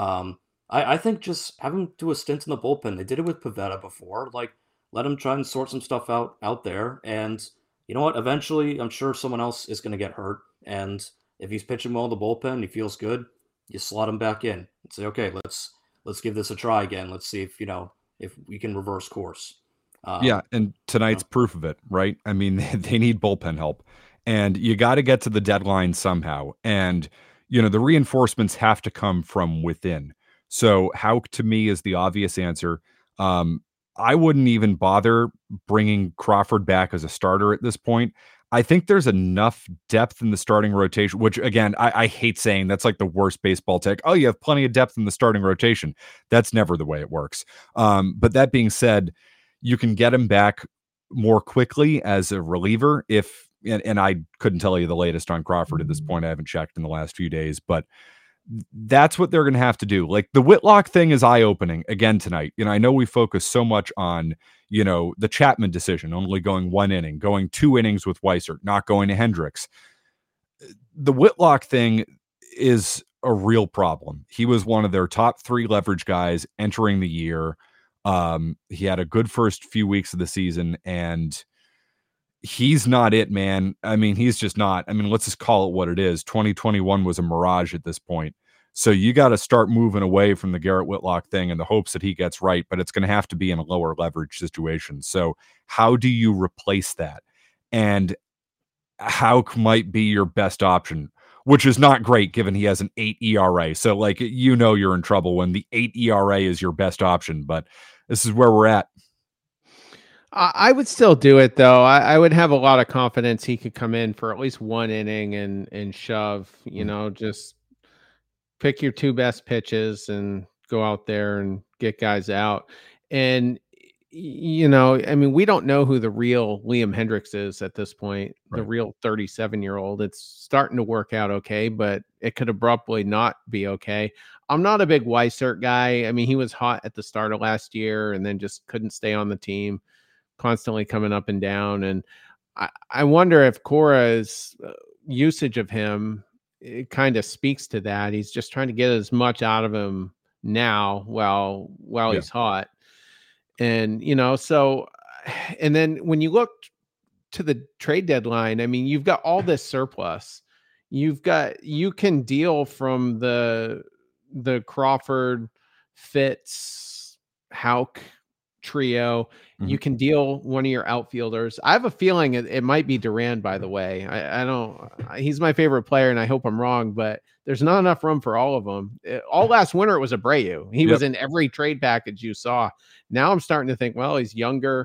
I think just have him do a stint in the bullpen. They did it with Pivetta before. Like, let him try and sort some stuff out there. And you know what? Eventually, I'm sure someone else is going to get hurt. And if he's pitching well in the bullpen, he feels good, you slot him back in and say, okay, let's give this a try again. Let's see if we can reverse course. And tonight's proof of it, right? I mean, they need bullpen help. And you got to get to the deadline somehow. And, the reinforcements have to come from within. So how, to me, is the obvious answer. I wouldn't even bother bringing Crawford back as a starter at this point. I think there's enough depth in the starting rotation, which, again, I hate saying that's like the worst baseball take. Oh, you have plenty of depth in the starting rotation. That's never the way it works. But that being said, you can get him back more quickly as a reliever and I couldn't tell you the latest on Crawford at this point. I haven't checked in the last few days, but that's what they're going to have to do. Like, the Whitlock thing is eye-opening again tonight. I know we focus so much on, the Chapman decision, only going 1 inning, going 2 innings with Weissert, not going to Hendricks. The Whitlock thing is a real problem. He was one of their top 3 leverage guys entering the year. He had a good first few weeks of the season, and he's not it, man. I mean, he's just not. I mean, let's just call it what it is. 2021 was a mirage at this point. So you got to start moving away from the Garrett Whitlock thing in the hopes that he gets right, but it's going to have to be in a lower leverage situation. So how do you replace that? And how might be your best option, which is not great given he has an 8 ERA. So, like, you're in trouble when the 8 ERA is your best option, but this is where we're at. I would still do it, though. I would have a lot of confidence he could come in for at least 1 inning and shove, just pick your 2 best pitches and go out there and get guys out. And, I mean, we don't know who the real Liam Hendricks is at this point, the real 37-year-old. It's starting to work out okay, but it could abruptly not be okay. I'm not a big Weissert guy. I mean, he was hot at the start of last year and then just couldn't stay on the team, constantly coming up and down. And I wonder if Cora's usage of him, it kind of speaks to that. He's just trying to get as much out of him now while he's hot. And, so, and then when you look to the trade deadline, I mean, you've got all this surplus. You can deal from the Crawford, Fitz, Houck trio. You can deal one of your outfielders. I have a feeling it might be Duran, by the way. I don't, he's my favorite player and I hope I'm wrong, but there's not enough room for all of them. All last winter, it was Abreu. He was in every trade package you saw. Now I'm starting to think, well, he's younger,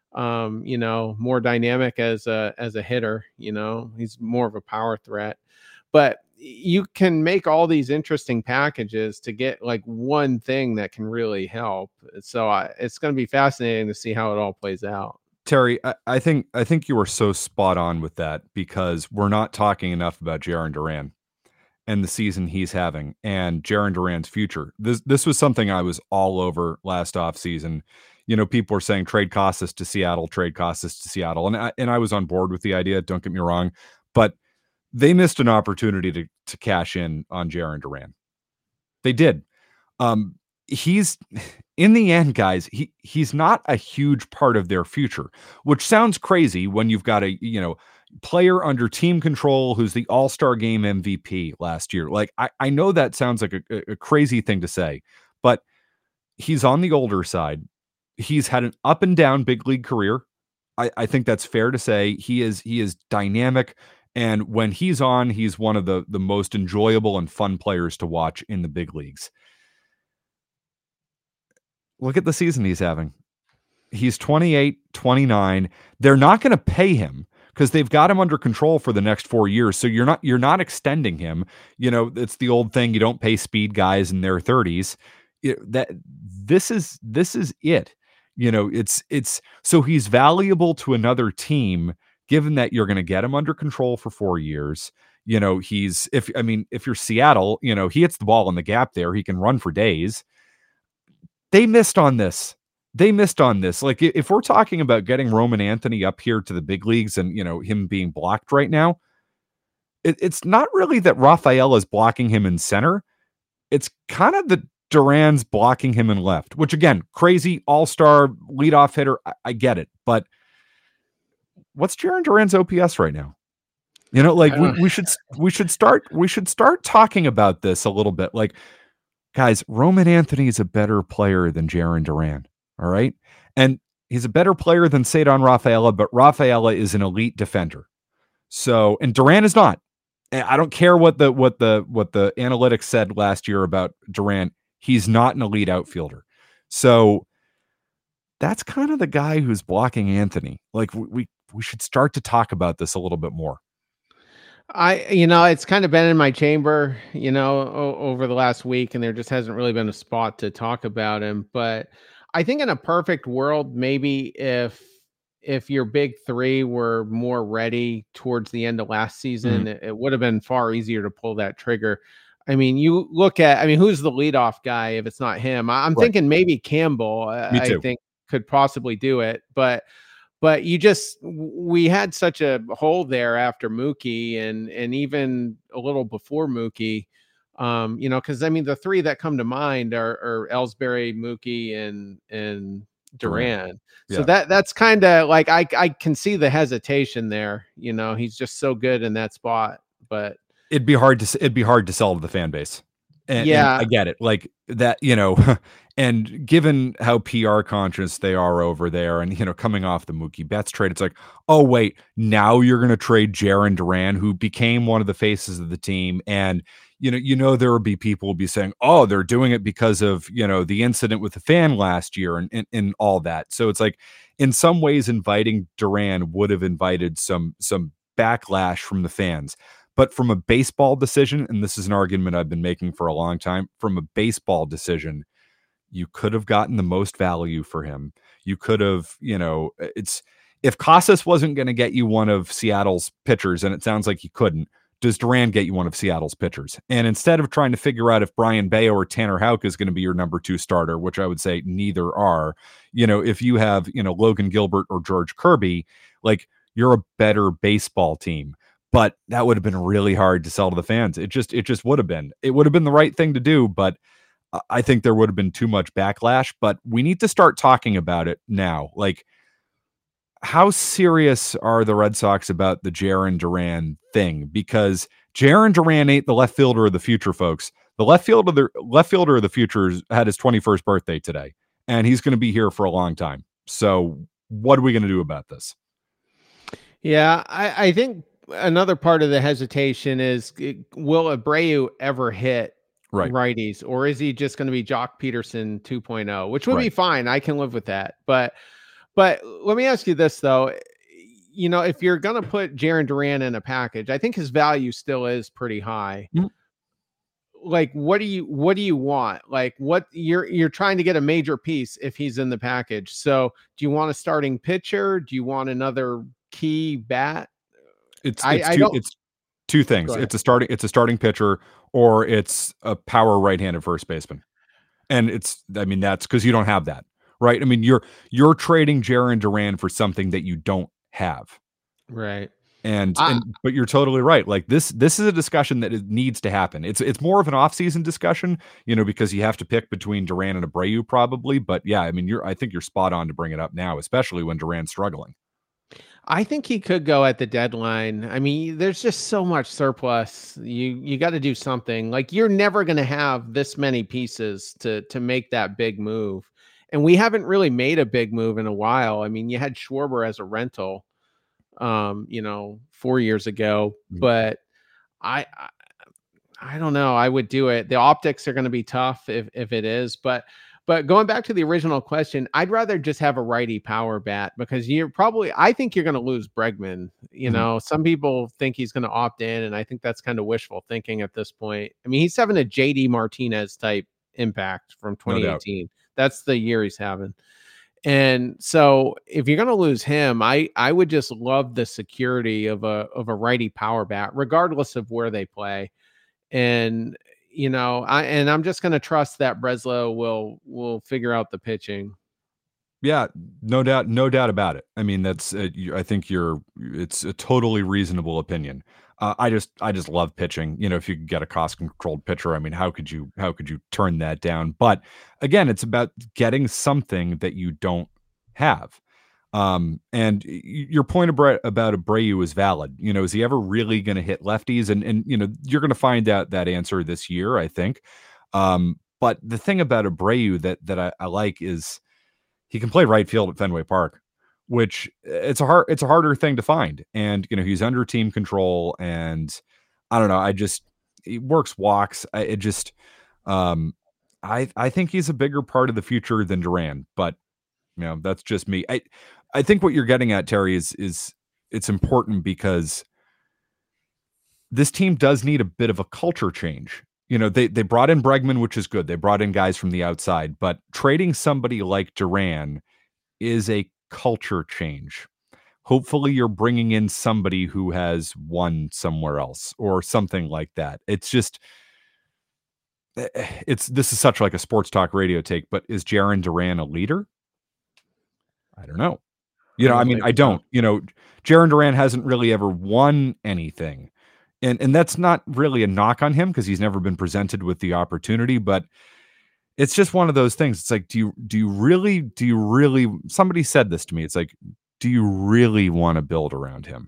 more dynamic as a hitter, he's more of a power threat, but you can make all these interesting packages to get like one thing that can really help. So it's going to be fascinating to see how it all plays out. Terry, I think you were so spot on with that, because we're not talking enough about Jarren Duran and the season he's having and Jarren Duran's future. This was something I was all over last offseason. People were saying trade Costas to Seattle, and I was on board with the idea. Don't get me wrong, but they missed an opportunity to cash in on Jarren Duran. They did. He's, in the end, guys, he's not a huge part of their future, which sounds crazy when you've got a, player under team control who's the All-Star Game MVP last year. Like, I know that sounds like a crazy thing to say, but he's on the older side. He's had an up and down big league career. I think that's fair to say. He is dynamic. And when he's on, he's one of the most enjoyable and fun players to watch in the big leagues. Look at the season he's having. He's 28, 29. They're not going to pay him because they've got him under control for the next 4 years. So you're not extending him. It's the old thing. You don't pay speed guys in their 30s. This is it. It's so he's valuable to another team, given that you're going to get him under control for 4 years, if you're Seattle, he hits the ball in the gap there, he can run for days. They missed on this. Like, if we're talking about getting Roman Anthony up here to the big leagues and, him being blocked right now, it's not really that Rafael is blocking him in center. It's kind of that Duran's blocking him in left, which, again, crazy all-star leadoff hitter. I get it. But what's Jarren Duran's OPS right now? We should start talking about this a little bit. Like, guys, Roman Anthony is a better player than Jarren Duran. All right. And he's a better player than Ceddanne Rafaela, but Rafaela is an elite defender. So, and Duran is not. I don't care what the analytics said last year about Duran. He's not an elite outfielder. So that's kind of the guy who's blocking Anthony. Like, we should start to talk about this a little bit more. It's kind of been in my chamber, over the last week, and there just hasn't really been a spot to talk about him. But I think in a perfect world, maybe if your big three were more ready towards the end of last season, it would have been far easier to pull that trigger. I mean, you look at, who's the leadoff guy if it's not him? I'm thinking maybe Campbell, I think could possibly do it. But we had such a hole there after Mookie and even a little before Mookie, because the three that come to mind are Ellsbury, Mookie, and Duran. Yeah. So that's kind of like, I can see the hesitation there. He's just so good in that spot, but it'd be hard to sell to the fan base. And I get it. Like that, and given how PR conscious they are over there and, coming off the Mookie Betts trade, it's like, oh, wait, now you're going to trade Jarren Duran, who became one of the faces of the team. And, there would be people who be saying, oh, they're doing it because of, the incident with the fan last year and all that. So it's like, in some ways, inviting Duran would have invited some backlash from the fans. But from a baseball decision, and this is an argument I've been making for a long time, from a baseball decision, you could have gotten the most value for him. You could have, if Casas wasn't going to get you one of Seattle's pitchers, and it sounds like he couldn't, does Duran get you one of Seattle's pitchers? And instead of trying to figure out if Brian Bayo or Tanner Houck is going to be your number 2 starter, which I would say neither are, if you have, Logan Gilbert or George Kirby, like, you're a better baseball team. But that would have been really hard to sell to the fans. It just would have been. It would have been the right thing to do, but I think there would have been too much backlash. But we need to start talking about it now. Like, how serious are the Red Sox about the Jarren Duran thing? Because Jarren Duran ain't the left fielder of the future, folks. The left fielder of the future had his 21st birthday today, and he's going to be here for a long time. So what are we going to do about this? Yeah, I think another part of the hesitation is, will Abreu ever hit righties, or is he just going to be Jock Peterson 2.0, which would be fine. I can live with that. But let me ask you this, though. If you're going to put Jarren Duran in a package, I think his value still is pretty high. Mm-hmm. Like, what do you want? Like, what you're trying to get a major piece if he's in the package. So do you want a starting pitcher? Do you want another key bat? It's two things. It's a starting pitcher, or it's a power right-handed first baseman. And that's because you don't have that, right? You're trading Jarren Duran for something that you don't have. Right. But you're totally right. Like, this is a discussion that needs to happen. It's more of an off-season discussion, because you have to pick between Duran and Abreu probably. But yeah, I think you're spot on to bring it up now, especially when Duran's struggling. I think he could go at the deadline. There's just so much surplus. You got to do something. Like, you're never going to have this many pieces to make that big move. And we haven't really made a big move in a while. You had Schwarber as a rental, 4 years ago, but I don't know. I would do it. The optics are going to be tough if it is, but going back to the original question, I'd rather just have a righty power bat, because I think you're going to lose Bregman. Some people think he's going to opt in, and I think that's kind of wishful thinking at this point. He's having a JD Martinez type impact from 2018. No, that's the year he's having. And so if you're going to lose him, I would just love the security of a righty power bat, regardless of where they play. And, I'm just going to trust that Breslow will figure out the pitching. Yeah, no doubt about it. I mean, that's I think it's a totally reasonable opinion. I just love pitching. If you could get a cost controlled pitcher, I mean, how could you turn that down? But again, it's about getting something that you don't have. And your point about Abreu is valid. Is he ever really going to hit lefties? And you're going to find out that answer this year, I think. But the thing about Abreu that I like is he can play right field at Fenway Park, which it's a harder thing to find. And, he's under team control, and I don't know. He works walks. I think he's a bigger part of the future than Duran, but that's just me. I think what you're getting at, Terry, is it's important because this team does need a bit of a culture change. They brought in Bregman, which is good. They brought in guys from the outside, but trading somebody like Duran is a culture change. Hopefully you're bringing in somebody who has won somewhere else or something like that. This is such like a sports talk radio take, but is Jarren Duran a leader? I don't know. I don't. Jarren Duran hasn't really ever won anything. And that's not really a knock on him because he's never been presented with the opportunity, but it's just one of those things. It's like, do you really, somebody said this to me. It's like, do you really want to build around him?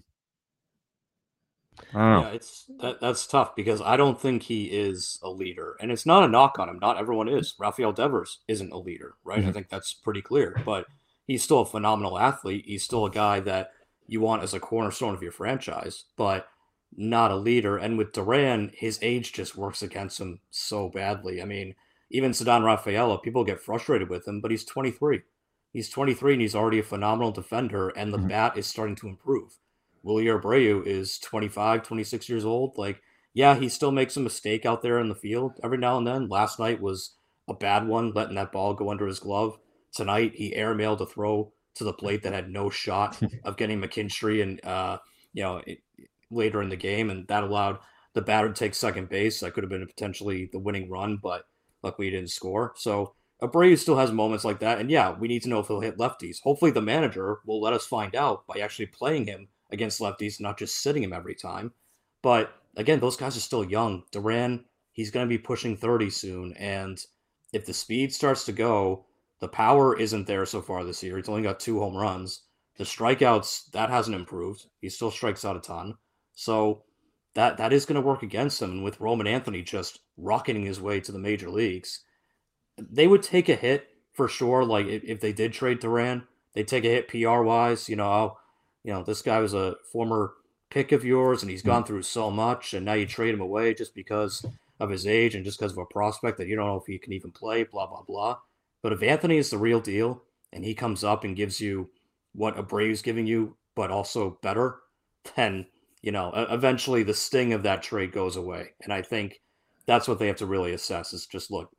I don't know. Yeah, that's tough because I don't think he is a leader, and it's not a knock on him. Not everyone is. Rafael Devers isn't a leader, right? Mm-hmm. I think that's pretty clear, but he's still a phenomenal athlete. He's still a guy that you want as a cornerstone of your franchise, but not a leader. And with Duran, his age just works against him so badly. I mean, even Ceddanne Rafaela, people get frustrated with him, but he's 23. He's 23 and he's already a phenomenal defender, and the bat is starting to improve. Willy Abreu is 25, 26 years old. Like, yeah, he still makes a mistake out there in the field every now and then. Last night was a bad one, letting that ball go under his glove. Tonight, he airmailed a throw to the plate that had no shot of getting McKinstry and, later in the game, and that allowed the batter to take second base. That could have been potentially the winning run, but luckily he didn't score. So Abreu still has moments like that, and yeah, we need to know if he'll hit lefties. Hopefully the manager will let us find out by actually playing him against lefties, not just sitting him every time. But again, those guys are still young. Duran, he's going to be pushing 30 soon, and if the speed starts to go, the power isn't there so far this year. He's only got 2 home runs. The strikeouts, that hasn't improved. He still strikes out a ton. So that is going to work against him. And with Roman Anthony just rocketing his way to the major leagues, they would take a hit for sure. Like if they did trade Duran, they'd take a hit PR-wise. This guy was a former pick of yours, and he's gone through so much, and now you trade him away just because of his age and just because of a prospect that you don't know if he can even play, blah, blah, blah. But if Anthony is the real deal, and he comes up and gives you what Abreu's giving you, but also better, then eventually the sting of that trade goes away. And I think that's what they have to really assess is just look,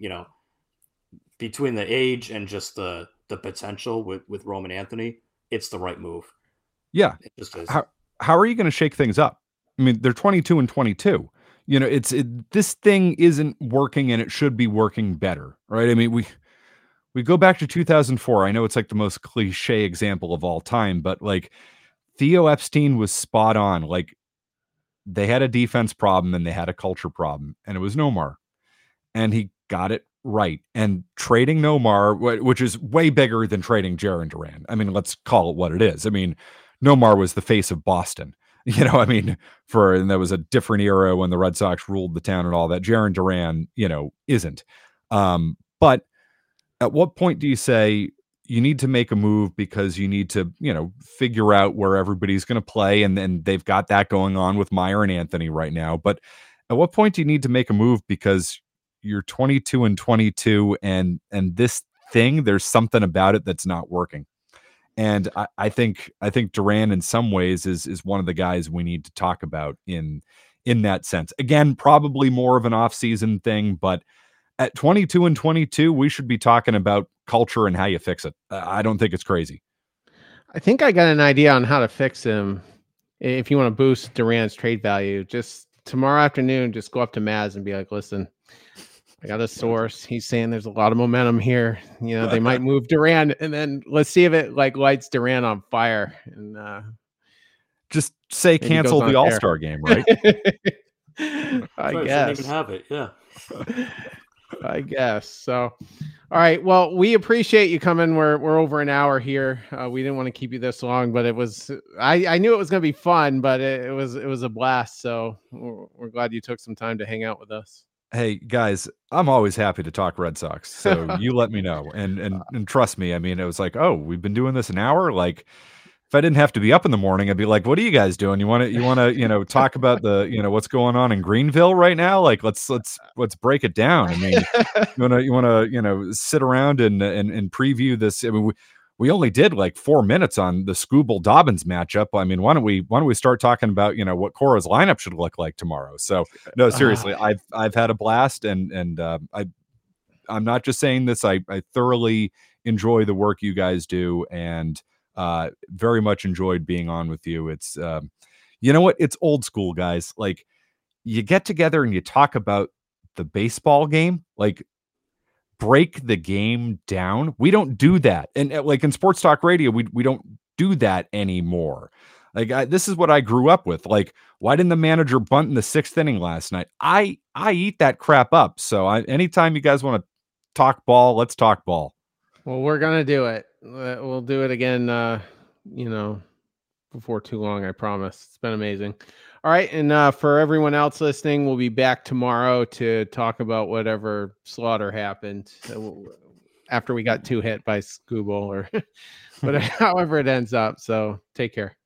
between the age and just the potential with Roman Anthony, it's the right move. Yeah. It just is. How are you going to shake things up? I mean, they're 22 and 22. This thing isn't working and it should be working better, right? I mean, we go back to 2004. I know it's like the most cliche example of all time, but like Theo Epstein was spot on. Like they had a defense problem and they had a culture problem, and it was Nomar, and he got it right. And trading Nomar, which is way bigger than trading Jarren Duran. I mean, let's call it what it is. I mean, Nomar was the face of Boston, and that was a different era when the Red Sox ruled the town and all that. Jarren Duran, isn't. But at what point do you say you need to make a move because you need to, figure out where everybody's going to play, and then they've got that going on with Meyer and Anthony right now. But at what point do you need to make a move because you're 22 and 22 and this thing, there's something about it that's not working. And I think Duran in some ways is one of the guys we need to talk about in that sense. Again, probably more of an off-season thing, but at 22-22, we should be talking about culture and how you fix it. I don't think it's crazy. I think I got an idea on how to fix him. If you want to boost Durant's trade value, just tomorrow afternoon, just go up to Maz and be like, listen, I got a source. He's saying there's a lot of momentum here. You know, they might move Durant, and then let's see if it like lights Durant on fire. And just say cancel the All-Star game, right? I guess. Even have it, yeah. I guess so. All right. Well, we appreciate you coming. We're over an hour here. We didn't want to keep you this long, but it was. I knew it was going to be fun, but it was a blast. So we're glad you took some time to hang out with us. Hey guys, I'm always happy to talk Red Sox. So you let me know, and trust me. I mean, it was like, oh, we've been doing this an hour. Like, if I didn't have to be up in the morning, I'd be like, what are you guys doing? You want to, talk about the, what's going on in Greenville right now? Like, let's break it down. I mean, you want to, sit around and preview this. I mean, we only did like 4 minutes on the Skubal Dobbins matchup. I mean, why don't we start talking about, what Cora's lineup should look like tomorrow? So no, seriously, I've had a blast, and I'm not just saying this. I thoroughly enjoy the work you guys do, and very much enjoyed being on with you. It's you know what? It's old school, guys. Like, you get together and you talk about the baseball game, like, break the game down. We don't do that. And like in sports talk radio, we don't do that anymore. Like, this is what I grew up with. Like, why didn't the manager bunt in the 6th inning last night? I eat that crap up. So anytime you guys want to talk ball, let's talk ball. Well, we're going to do it. We'll do it again, before too long, I promise. It's been amazing. All right. And for everyone else listening, we'll be back tomorrow to talk about whatever slaughter happened after we got 2 hit by Skubal or whatever, however it ends up. So take care.